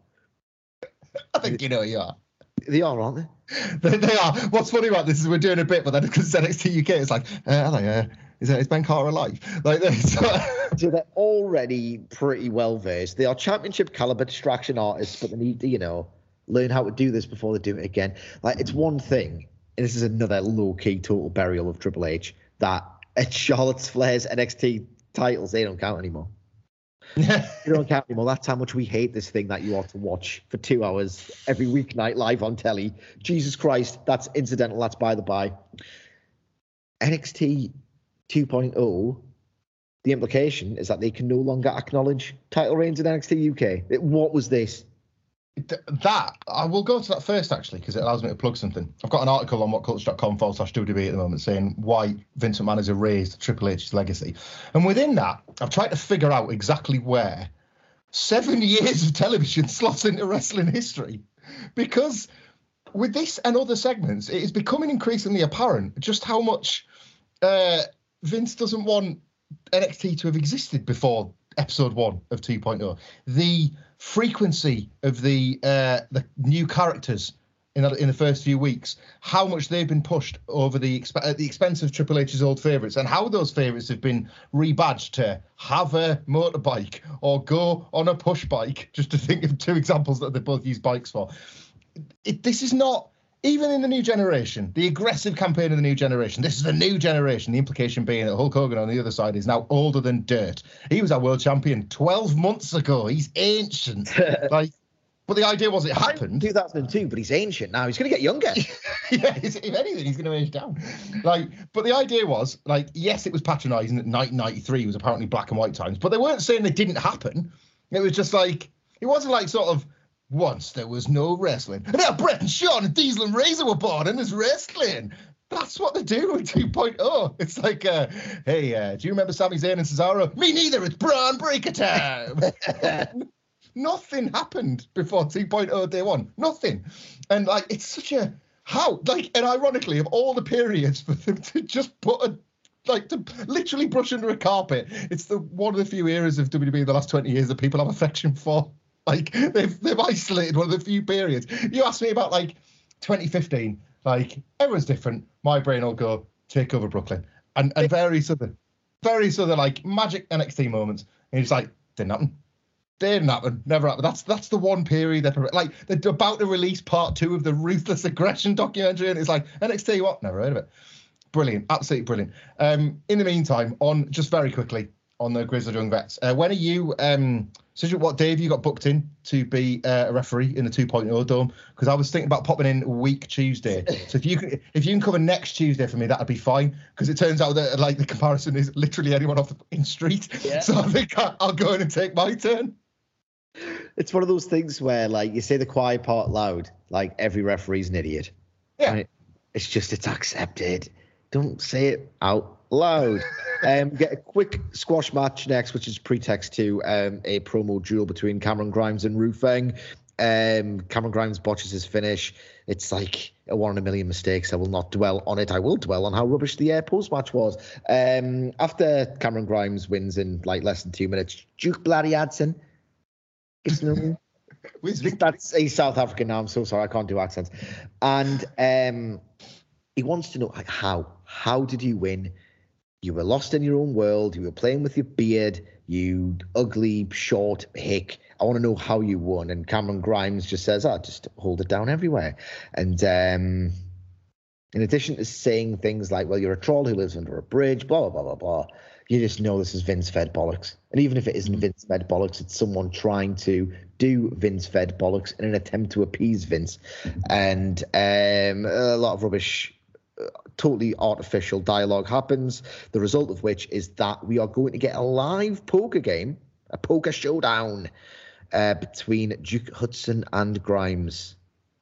I think you know you are. They are, aren't they? they? They are. What's funny about this is we're doing a bit, but then because it's N X T U K, it's like, uh, are they, uh, is, is Ben Carter alive? Like this. So they're already pretty well versed. They are championship caliber distraction artists, but they need to, you know, learn how to do this before they do it again. Like, it's one thing, and this is another low-key total burial of Triple H, that at Charlotte Flair's N X T titles, they don't count anymore. They don't count anymore. That's how much we hate this thing that you ought to watch for two hours every weeknight live on telly. Jesus Christ, that's incidental. That's by the by. N X T two point oh, the implication is that they can no longer acknowledge title reigns in N X T U K. It, what was this? That, I will go to that first, actually, because it allows me to plug something. I've got an article on whatculture.com forward slash W W E at the moment saying why Vince McMahon has erased Triple H's legacy. And within that, I've tried to figure out exactly where seven years of television slots into wrestling history. Because with this and other segments, it is becoming increasingly apparent just how much uh, Vince doesn't want N X T to have existed before episode one of two point oh. The frequency of the uh, the new characters in the, in the first few weeks, how much they've been pushed over the exp- at the expense of Triple H's old favourites, and how those favourites have been rebadged to have a motorbike or go on a push bike, just to think of two examples that they both use bikes for. It, this is not, even in the new generation, the aggressive campaign of the new generation, this is the new generation, the implication being that Hulk Hogan on the other side is now older than dirt. He was our world champion twelve months ago. He's ancient. like, But the idea was it happened. two thousand two, but he's ancient now. He's going to get younger. Yeah, if anything, he's going to age down. Like, But the idea was, like, yes, it was patronising that nineteen ninety-three was apparently black and white times, but they weren't saying they didn't happen. It was just like, it wasn't like sort of, once there was no wrestling. And now Bret and Shawn and Diesel and Razor were born and there's wrestling. That's what they do with two point oh. It's like, uh, hey, uh, do you remember Sami Zayn and Cesaro? Me neither, it's Braun Breaker time. Nothing happened before two point oh day one. Nothing. And like, it's such a how? Like, and ironically, of all the periods for them to just put a, like, to literally brush under a carpet, it's the one of the few eras of W W E in the last twenty years that people have affection for. Like, they've they've isolated one of the few periods. You asked me about, like, twenty fifteen. Like, everyone's different. My brain will go, take over Brooklyn. And and various other, various other, like, magic N X T moments. And it's like, didn't happen. Didn't happen. Never happened. That's that's the one period that, like, they're about to release part two of the Ruthless Aggression documentary. And it's like, N X T, what? Never heard of it. Brilliant. Absolutely brilliant. Um, in the meantime, on just very quickly, on the Grizzled Young Vets, uh, when are you... Um, So what day have you got booked in to be uh, a referee in the two point oh Dome? Because I was thinking about popping in week Tuesday. So if you can, if you can cover next Tuesday for me, that'd be fine. Because it turns out that, like, the comparison is literally anyone off the in street. Yeah. So I think I'll go in and take my turn. It's one of those things where, like, you say the quiet part loud, like every referee's an idiot. Yeah. Right? It's just, it's accepted. Don't say it out loud. um, get a quick squash match next, which is pretext to um, a promo duel between Cameron Grimes and Rufeng. Um, Cameron Grimes botches his finish. It's like a one in a million mistakes. I will not dwell on it. I will dwell on how rubbish the uh, post-match was. Um, after Cameron Grimes wins in like less than two minutes, Duke Bloody Adson. It's no. That's a South African now. I'm so sorry. I can't do accents. And um, he wants to know, like, how? How did you win? You were lost in your own world. You were playing with your beard. You ugly, short hick. I want to know how you won. And Cameron Grimes just says, oh, just hold it down everywhere. And um, in addition to saying things like, well, you're a troll who lives under a bridge, blah, blah, blah, blah, blah, you just know this is Vince-fed bollocks. And even if it isn't Vince-fed bollocks, it's someone trying to do Vince-fed bollocks in an attempt to appease Vince. And um, a lot of rubbish, totally artificial dialogue happens, the result of which is that we are going to get a live poker game, a poker showdown uh, between Duke Hudson and Grimes.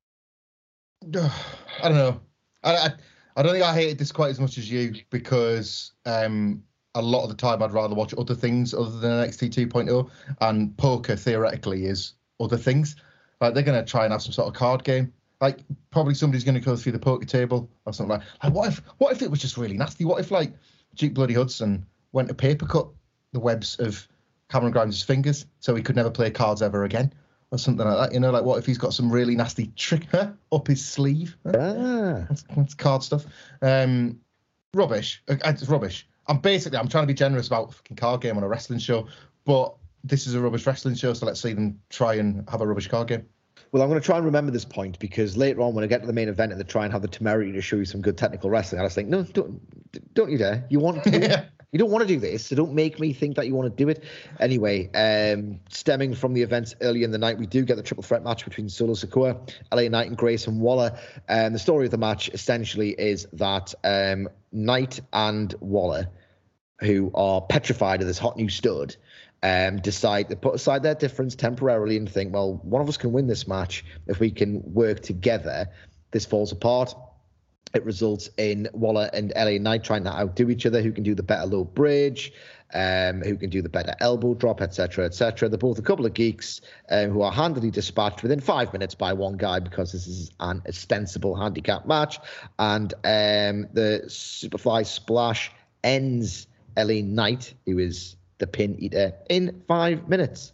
I don't know. I, I, I don't think I hated this quite as much as you, because um, a lot of the time I'd rather watch other things other than N X T two point oh, and poker theoretically is other things. Like, they're going to try and have some sort of card game. Like, probably somebody's going to go through the poker table or something like that. Like, what if, what if it was just really nasty? What if, like, Duke Bloody Hudson went to paper cut the webs of Cameron Grimes' fingers so he could never play cards ever again, or something like that? You know, like, what if he's got some really nasty trick huh, up his sleeve? Huh? Ah. That's, that's card stuff. Um, rubbish. It's rubbish. I'm basically, I'm trying to be generous about a fucking card game on a wrestling show, but this is a rubbish wrestling show, so let's see them try and have a rubbish card game. Well, I'm going to try and remember this point, because later on when I get to the main event and they try and have the temerity to show you some good technical wrestling, I just think, no, don't, don't you dare. You want to do it. You don't want to do this, so don't make me think that you want to do it. Anyway, um, stemming from the events earlier in the night, we do get the triple threat match between Solo Sikoa, L A Knight, and Grayson Waller. And the story of the match essentially is that um, Knight and Waller, who are petrified of this hot new stud, Um, decide to put aside their difference temporarily and think, well, one of us can win this match if we can work together. This falls apart. It results in Waller and L A Knight trying to outdo each other, who can do the better low bridge, um, who can do the better elbow drop, et cetera, et cetera. They're both a couple of geeks um, who are handily dispatched within five minutes by one guy, because this is an ostensible handicap match. And um, the Superfly Splash ends L A Knight, who is the pin eater, in five minutes.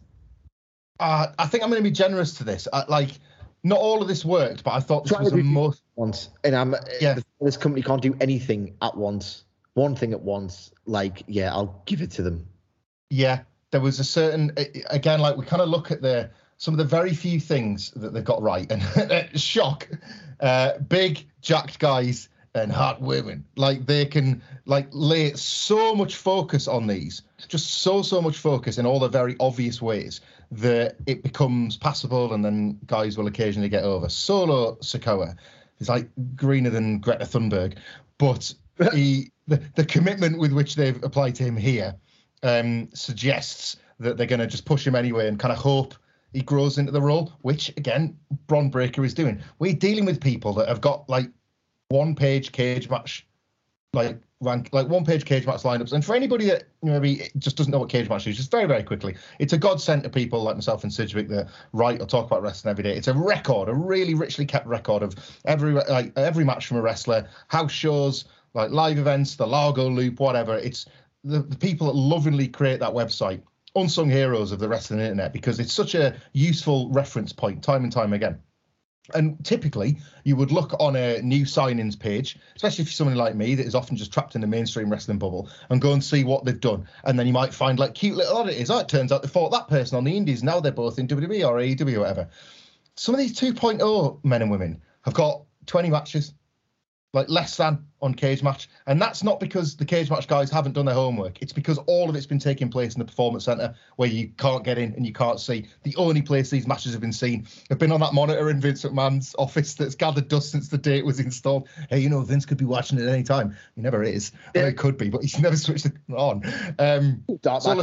Uh, I think I'm going to be generous to this. I, like, not all of this worked, but I thought this was a most... once. And I'm, yeah. this company can't do anything at once. One thing at once. Like, yeah, I'll give it to them. Yeah, there was a certain... Again, like, we kind of look at the some of the very few things that they've got right. And shock. Uh, big, jacked guys and hot women. Like, they can, like, lay so much focus on these. Just so, so much focus in all the very obvious ways that it becomes passable, and then guys will occasionally get over. Solo Sikoa is like greener than Greta Thunberg, but he, the, the commitment with which they've applied to him here um, suggests that they're going to just push him anyway and kind of hope he grows into the role, which, again, Bron Breakker is doing. We're dealing with people that have got, like, one-page cage match like rank like one page cage match lineups. And for anybody that maybe just doesn't know what cage match is, just very, very quickly, it's a godsend to people like myself and Sidgwick that write or talk about wrestling every day. It's a record, a really richly kept record of every like every match from a wrestler, house shows, like live events, the Largo Loop, whatever. It's the, the people that lovingly create that website, unsung heroes of the wrestling internet, because it's such a useful reference point time and time again. And typically, you would look on a new signings page, especially if you're someone like me that is often just trapped in the mainstream wrestling bubble, and go and see what they've done. And then you might find like cute little oddities. Oh, it turns out they fought that person on the indies. Now they're both in W W E or A E W or whatever. Some of these two point oh men and women have got twenty matches, like less than on Cage Match. And that's not because the Cage Match guys haven't done their homework. It's because all of it's been taking place in the Performance Centre, where you can't get in and you can't see. The only place these matches have been seen have been on that monitor in Vince McMahon's office that's gathered dust since the day it was installed. Hey, you know, Vince could be watching it at any time. He never is. Yeah. Well, it could be, but he's never switched it on. Um, Solo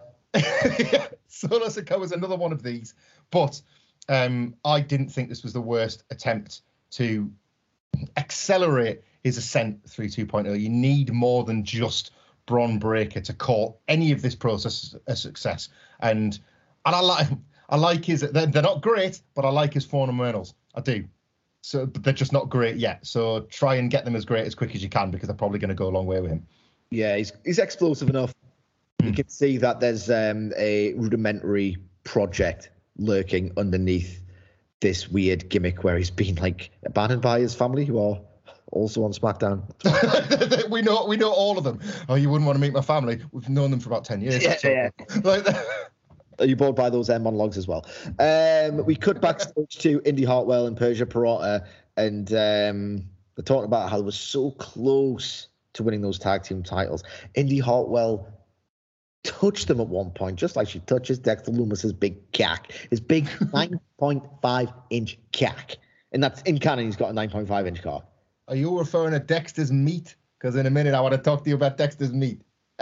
Sikoa was another one of these. But um, I didn't think this was the worst attempt to accelerate his ascent through two point oh. You need more than just Bron Breakker to call any of this process a success. And and I like I like his they're, they're not great, but I like his fundamentals. I do. So but they're just not great yet. So try and get them as great as quick as you can, because they're probably going to go a long way with him. Yeah, he's he's explosive enough. Mm. You can see that there's um, a rudimentary project lurking underneath this weird gimmick where he's been like abandoned by his family, who are also on SmackDown. we know we know all of them. Oh, you wouldn't want to meet my family. We've known them for about ten years. Yeah, yeah. Like Are you bored by those uh, monologues as well? Um, we cut backstage to Indy Hartwell and Persia Pirotta, and um, they're talking about how they were so close to winning those tag team titles. Indy Hartwell touched them at one point, just like she touches Dexter Lumis's big cack, his big nine point five inch cack. And that's in canon, he's got a nine point five inch cock. Are you referring to Dexter's meat? Because in a minute, I want to talk to you about Dexter's meat.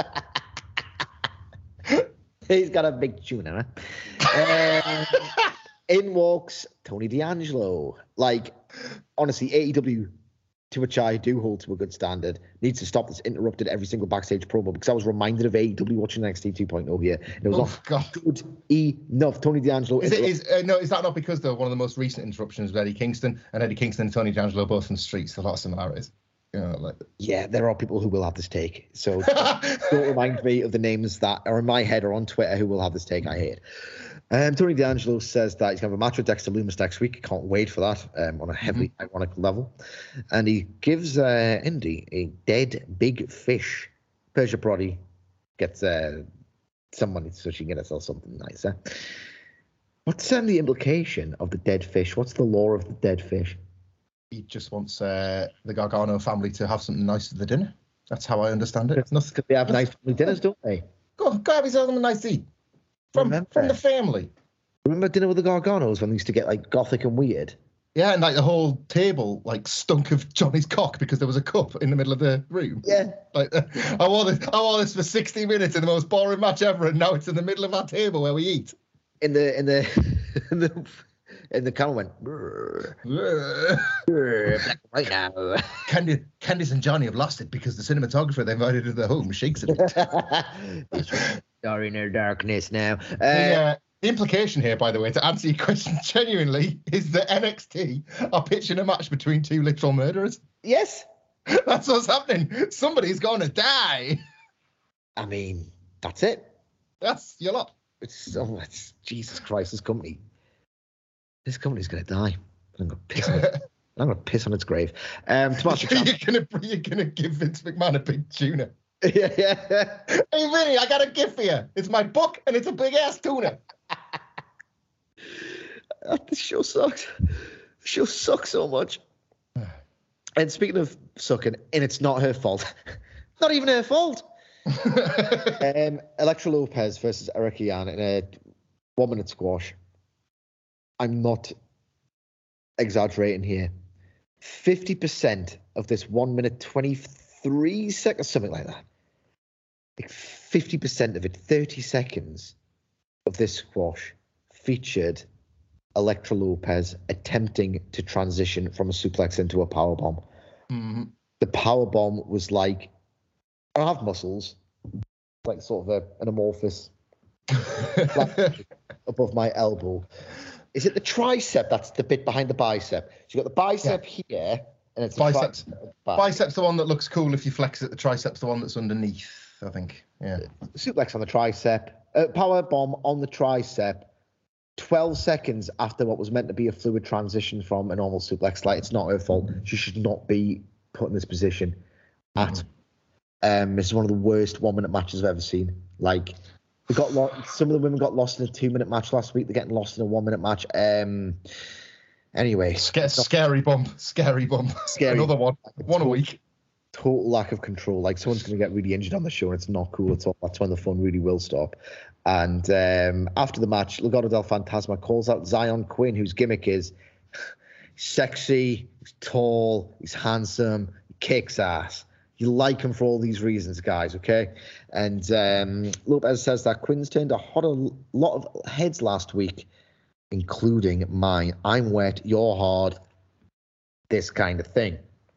He's got a big tuna. Huh? um, in walks Tony D'Angelo. Like, honestly, A E W, to which I do hold to a good standard, needs to stop this interrupted every single backstage promo, because I was reminded of A E W watching N X T two point oh here. It was oh, not God. good enough. Tony D'Angelo. Is it, is, uh, no, is that not because though one of the most recent interruptions with Eddie Kingston, and Eddie Kingston and Tony D'Angelo both in the streets? A lot of similarities. You know, like... Yeah, there are people who will have this take. So don't remind me of the names that are in my head or on Twitter who will have this take I hate. Um, Tony D'Angelo says that he's going to have a match with Dexter Lumis next week. Can't wait for that um, on a heavily mm-hmm. ironic level. And he gives uh, Indy a dead big fish. Persia Pirotta gets uh, some money so she can get herself something nicer. What's um, the implication of the dead fish? What's the lore of the dead fish? He just wants uh, the Gargano family to have something nice at the dinner. That's how I understand it. It's nothing. They have nice family dinners, don't they? Go, go have yourself a nice eat. From, from the family. Remember dinner with the Garganos when they used to get like gothic and weird? Yeah, and like the whole table like stunk of Johnny's cock because there was a cup in the middle of the room. Yeah. Like I wore this, I wore this for sixty minutes in the most boring match ever, and now it's in the middle of our table where we eat. In the in the in the and the camera went brr, brr, right now. Candy, Candice and Johnny have lost it because the cinematographer they invited to their home shakes it. They're in their darkness now. Uh, the, uh, the implication here, by the way, to answer your question genuinely, is that N X T are pitching a match between two literal murderers. Yes. That's what's happening. Somebody's going to die. I mean, that's it. That's your lot. It's, oh, it's Jesus Christ, this company. This company's going to die. I'm going to piss on it. I'm going to piss on its grave. Um, Tommaso you're going to you're going to give Vince McMahon a big tuna. Yeah, yeah. Hey, Vinny, I got a gift for you. It's my book, and it's a big ass tuna. This show sucks. This show sucks so much. And speaking of sucking, and it's not her fault. Not even her fault. um, Elektra Lopez versus Erica Yan in a one-minute squash. I'm not exaggerating here. fifty percent of this one minute twenty-three seconds, something like that. Like fifty percent of it, thirty seconds of this squash featured Elektra Lopez attempting to transition from a suplex into a powerbomb. Mm-hmm. the power bomb was like, I have muscles, like sort of a, an amorphous above my elbow. Is it the tricep? That's the bit behind the bicep. So you got the bicep yeah. here, and it's biceps. Biceps the one that looks cool if you flex it. The tricep's the one that's underneath, I think. Yeah. Suplex on the tricep. Uh, power bomb on the tricep. twelve seconds after what was meant to be a fluid transition from a normal suplex. Like, it's not her fault. She should not be put in this position at mm. um This is one of the worst one minute matches I've ever seen. Like, we got lo- some of the women got lost in a two minute match last week. They're getting lost in a one minute match. Um anyway. Sc- scary bump. Scary bump. Scary. Another one. One total, a week. Total lack of control. Like, someone's gonna get really injured on the show, and it's not cool at all. That's when the fun really will stop. And um, after the match, Legado del Fantasma calls out Zion Quinn, whose gimmick is sexy, he's tall, he's handsome, he kicks ass. You like him for all these reasons, guys, okay? And um, Lopez says that Quinn's turned a hot a lot of heads last week, including mine. I'm wet, you're hard, this kind of thing.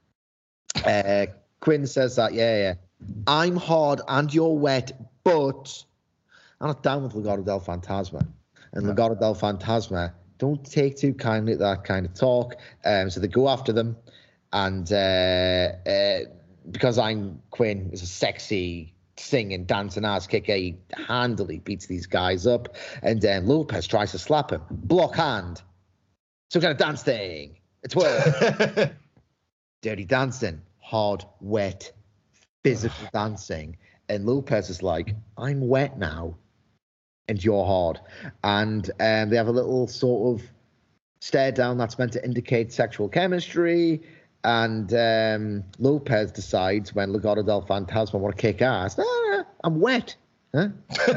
Uh, Quinn says that, yeah, yeah. I'm hard and you're wet, but I'm not down with Legado del Fantasma. And yeah. Legado del Fantasma don't take too kindly to that kind of talk. Um, so they go after them. And uh, uh, because I'm Quinn is a sexy, singing, dancing ass kicker, he handily beats these guys up. And then Lopez tries to slap him. Block hand. Some kind of dance thing. It's work. Dirty dancing. Hard, wet, physical dancing. And Lopez is like, I'm wet now. And you're hard. And um, they have a little sort of stare down that's meant to indicate sexual chemistry. And um, Lopez decides when Legado del Fantasma want to kick ass, ah, I'm wet. Huh?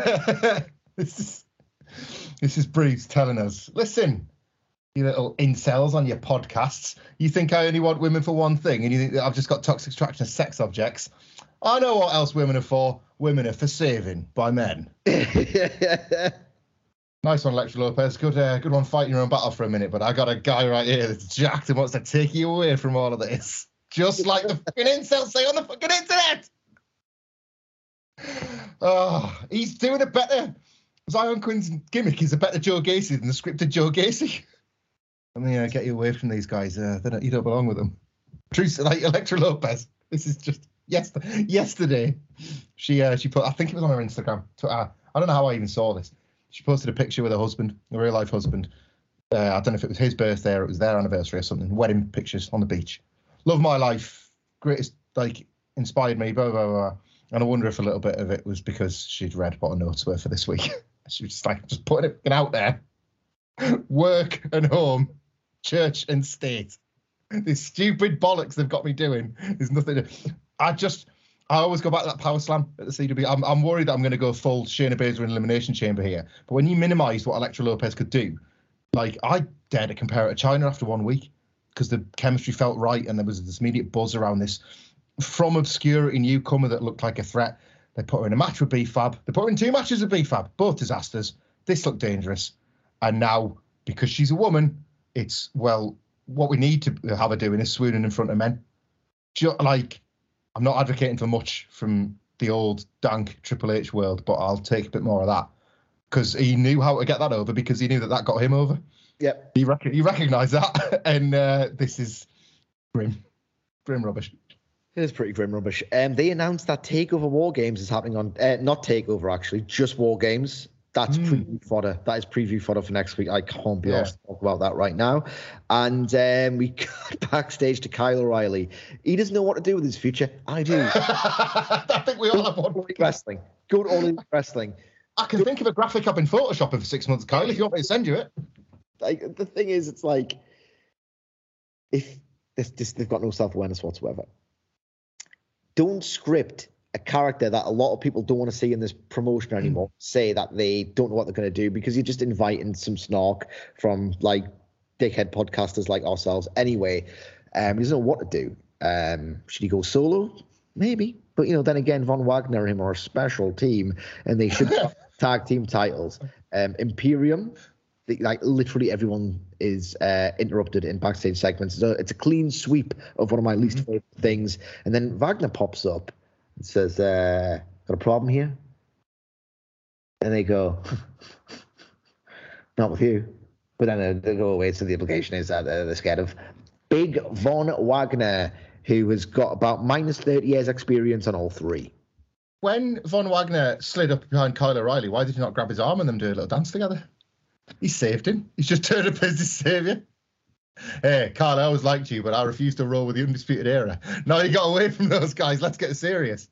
this is this is Bruce telling us, listen, you little incels on your podcasts, you think I only want women for one thing, and you think that I've just got toxic attraction as sex objects. I know what else women are for. Women are for saving by men. Nice one, Elektra Lopez. Good uh, good one fighting your own battle for a minute, but I got a guy right here that's jacked and wants to take you away from all of this. Just like the fucking incels say on the fucking internet. Oh, he's doing it better. Zion Quinn's gimmick is a better Joe Gacy than the scripted Joe Gacy. I mean, uh, get you away from these guys. Uh, they don't, you don't belong with them. True, like Elektra Lopez. This is just... Yes, yesterday, she uh, she put, I think it was on her Instagram. Twitter. I don't know how I even saw this. She posted a picture with her husband, a real life husband. Uh, I don't know if it was his birthday or it was their anniversary or something. Wedding pictures on the beach. Love my life. Greatest, like, inspired me, blah, blah, blah. And I wonder if a little bit of it was because she'd read what her notes were for this week. She was just like, just putting it out there. Work and home, church and state. This stupid bollocks they've got me doing is nothing to... I just, I always go back to that power slam at the C W. I'm, I'm worried that I'm going to go full Shayna Baszler in Elimination Chamber here. But when you minimise what Elektra Lopez could do, like, I dare to compare it to Chyna after one week because the chemistry felt right and there was this immediate buzz around this from obscurity newcomer that looked like a threat. They put her in a match with B Fab. They put her in two matches with B Fab, both disasters. This looked dangerous. And now, because she's a woman, it's, well, what we need to have her doing is swooning in front of men. Just, like... I'm not advocating for much from the old dank Triple H world, but I'll take a bit more of that because he knew how to get that over because he knew that that got him over. Yep. You, rec- you recognise that. And uh, this is grim. Grim rubbish. It is pretty grim rubbish. Um, they announced that TakeOver War Games is happening on, uh, not TakeOver actually, just War Games. That's mm. preview fodder. That is preview fodder for next week. I can't be yeah. asked to talk about that right now. And um, we got backstage to Kyle O'Reilly. He doesn't know what to do with his future. I do. I think we all have one. Wrestling. Good All Elite Wrestling. I can Good. think of a graphic I've been photoshopping for six months, Kyle, if you want me to send you it. Like, the thing is, it's like, if this, this, they've got no self-awareness whatsoever. Don't script a character that a lot of people don't want to see in this promotion anymore, say that they don't know what they're going to do because you're just inviting some snark from like dickhead podcasters like ourselves. Anyway, um, he doesn't know what to do. Um, should he go solo? Maybe. But, you know, then again, Von Wagner and him are a special team and they should have tag team titles. Um, Imperium, The, like literally everyone is uh, interrupted in backstage segments. So it's a clean sweep of one of my least mm-hmm. favorite things. And then Wagner pops up and says, uh, "Got a problem here?" And they go, "Not with you." But then they go away. So the implication is that they're scared of Big Von Wagner, who has got about minus thirty years experience on all three. When Von Wagner slid up behind Kyle O'Reilly, why did he not grab his arm and them do a little dance together? He saved him. He's just turned up as his saviour. Hey, Carl, I always liked you, but I refuse to roll with the Undisputed Era. Now you got away from those guys. Let's get serious.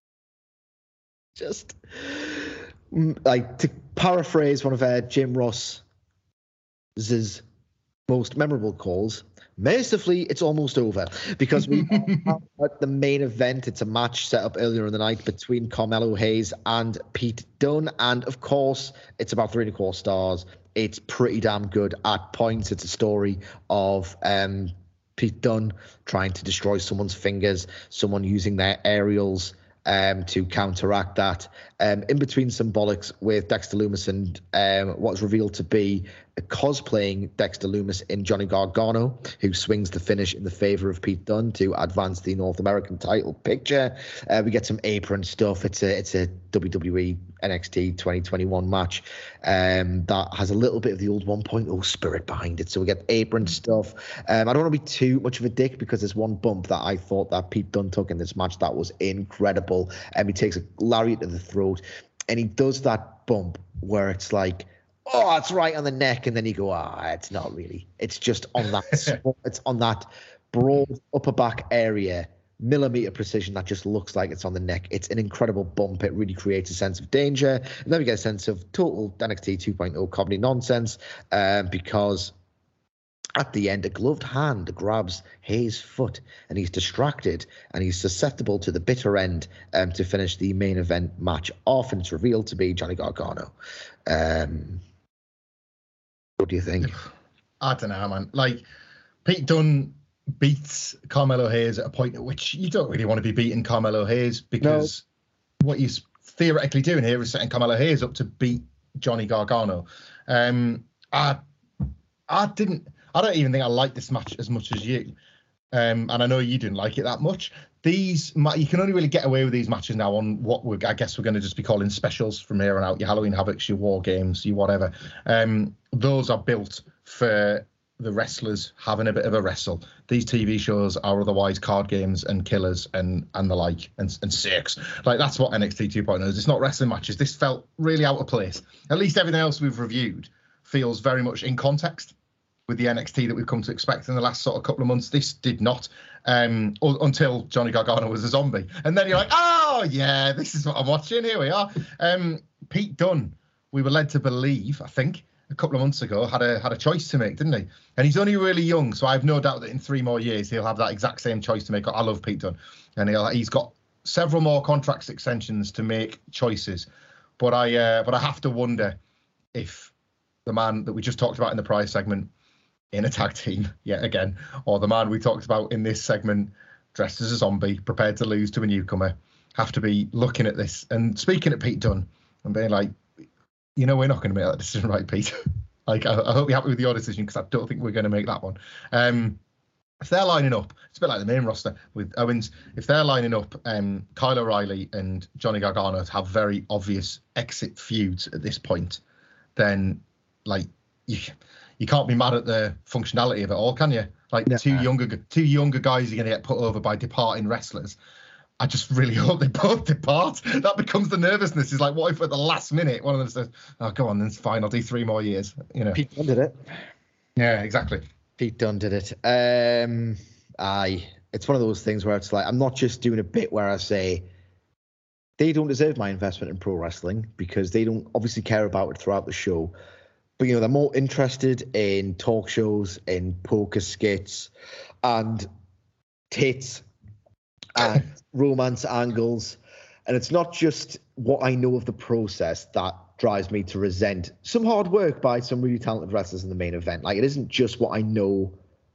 Just like to paraphrase one of uh, Jim Ross's most memorable calls. Mercifully, it's almost over because we are at the main event. It's a match set up earlier in the night between Carmelo Hayes and Pete Dunne. And of course, it's about three and a quarter stars. It's pretty damn good at points. It's a story of um, Pete Dunne trying to destroy someone's fingers, someone using their aerials um, to counteract that. Um, in between some bollocks with Dexter Lumis and um, what's revealed to be a cosplaying Dexter Lumis in Johnny Gargano, who swings the finish in the favor of Pete Dunne to advance the North American title picture. Uh, we get some apron stuff. It's a it's a W W E N X T twenty twenty-one match um, that has a little bit of the old one point oh spirit behind it. So we get apron stuff. Um, I don't want to be too much of a dick because there's one bump that I thought that Pete Dunne took in this match that was incredible. And um, he takes a lariat to the throat, and he does that bump where it's like, oh, it's right on the neck, and then you go, ah, it's not really. It's just on that. It's on that broad upper back area, millimeter precision that just looks like it's on the neck. It's an incredible bump. It really creates a sense of danger, and then we get a sense of total N X T two point oh comedy nonsense um, because at the end, a gloved hand grabs Hayes' foot, and he's distracted, and he's susceptible to the bitter end um, to finish the main event match off, and it's revealed to be Johnny Gargano. Um, what do you think? I don't know, man. Like, Pete Dunne beats Carmelo Hayes at a point at which you don't really want to be beating Carmelo Hayes because no. what he's theoretically doing here is setting Carmelo Hayes up to beat Johnny Gargano. Um, I, I didn't... I don't even think I like this match as much as you. Um, and I know you didn't like it that much. These, you can only really get away with these matches now on what we're, I guess we're going to just be calling specials from here on out. Your Halloween Havocs, your War Games, your whatever. Um, those are built for the wrestlers having a bit of a wrestle. These T V shows are otherwise card games and killers and and the like and, and sex. Like, that's what N X T two point oh is. It's not wrestling matches. This felt really out of place. At least everything else we've reviewed feels very much in context with the N X T that we've come to expect in the last sort of couple of months. This did not, um, until Johnny Gargano was a zombie. And then you're like, oh, yeah, this is what I'm watching. Here we are. Um, Pete Dunne, we were led to believe, I think, a couple of months ago, had a had a choice to make, didn't he? And he's only really young, so I have no doubt that in three more years, he'll have that exact same choice to make. I love Pete Dunne. And he'll, he's got several more contract extensions to make choices. But I, uh, but I have to wonder if the man that we just talked about in the prior segment, in a tag team yet again, or the man we talked about in this segment dressed as a zombie, prepared to lose to a newcomer, have to be looking at this and speaking at Pete Dunne and being like, you know, we're not going to make that decision, right, Pete? Like, I, I hope you're happy with your decision because I don't think we're going to make that one. Um, if they're lining up, it's a bit like the main roster with Owens. If they're lining up, um, Kyle O'Reilly and Johnny Gargano have very obvious exit feuds at this point, then, like, you... You can't be mad at the functionality of it all, can you? Like, yeah. two younger two younger guys are going to get put over by departing wrestlers. I just really hope they both depart. That becomes the nervousness. It's like, what if at the last minute one of them says, "Oh, go on, then it's fine. I'll do three more years." You know, Pete Dunne did it. Yeah, exactly. Pete Dunne did it. Um, I. It's one of those things where it's like, I'm not just doing a bit where I say they don't deserve my investment in pro wrestling because they don't obviously care about it throughout the show. But, you know, they're more interested in talk shows, in poker skits, and tits, and romance angles. And it's not just what I know of the process that drives me to resent some hard work by some really talented wrestlers in the main event. Like, it isn't just what I know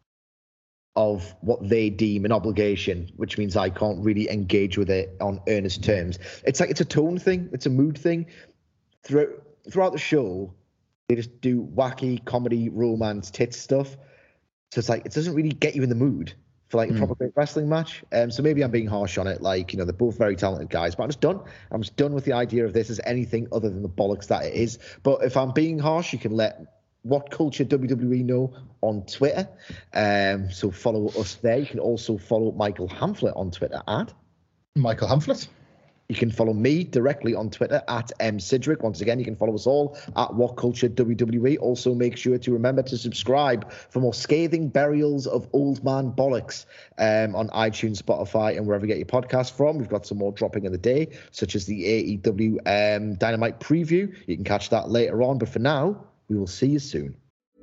of what they deem an obligation, which means I can't really engage with it on earnest terms. It's like, it's a tone thing. It's a mood thing. Throughout, throughout the show, They just do wacky comedy, romance, tits stuff. So it's like, it doesn't really get you in the mood for like a mm. proper great wrestling match. Um, so maybe I'm being harsh on it. Like, you know, they're both very talented guys, but I'm just done. I'm just done with the idea of this as anything other than the bollocks that it is. But if I'm being harsh, you can let What Culture W W E know on Twitter. Um, so follow us there. You can also follow Michael Hamflett on Twitter at Michael Hamflett. You can follow me directly on Twitter at M Sidgwick. Once again, you can follow us all at What Culture W W E. Also, make sure to remember to subscribe for more scathing burials of old man bollocks um, on iTunes, Spotify, and wherever you get your podcast from. We've got some more dropping in the day, such as the A E W um, Dynamite preview. You can catch that later on. But for now, we will see you soon.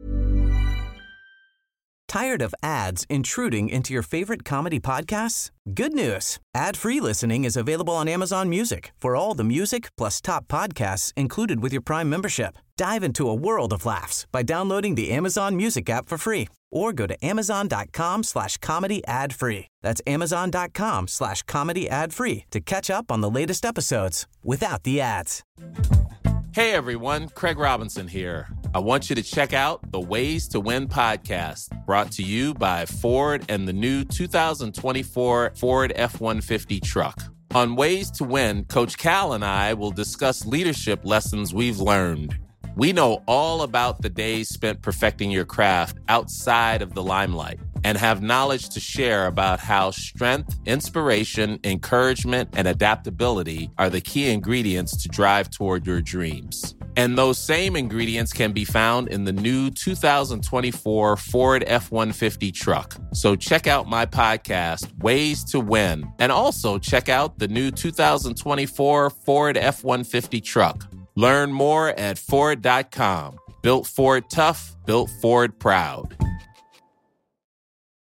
Tired of ads intruding into your favorite comedy podcasts? Good news. Ad-free listening is available on Amazon Music for all the music plus top podcasts included with your Prime membership. Dive into a world of laughs by downloading the Amazon Music app for free or go to amazon.com slash comedy ad free. That's amazon.com slash comedy ad free to catch up on the latest episodes without the ads. Hey everyone, Craig Robinson here. I want you to check out the Ways to Win podcast, brought to you by Ford and the new two thousand twenty-four Ford F one fifty truck. On Ways to Win, Coach Cal and I will discuss leadership lessons we've learned. We know all about the days spent perfecting your craft outside of the limelight and have knowledge to share about how strength, inspiration, encouragement, and adaptability are the key ingredients to drive toward your dreams. And those same ingredients can be found in the new two thousand twenty-four Ford F one fifty truck. So check out my podcast, Ways to Win, and also check out the new two thousand twenty-four Ford F one fifty truck. Learn more at Ford dot com. Built Ford tough, built Ford proud.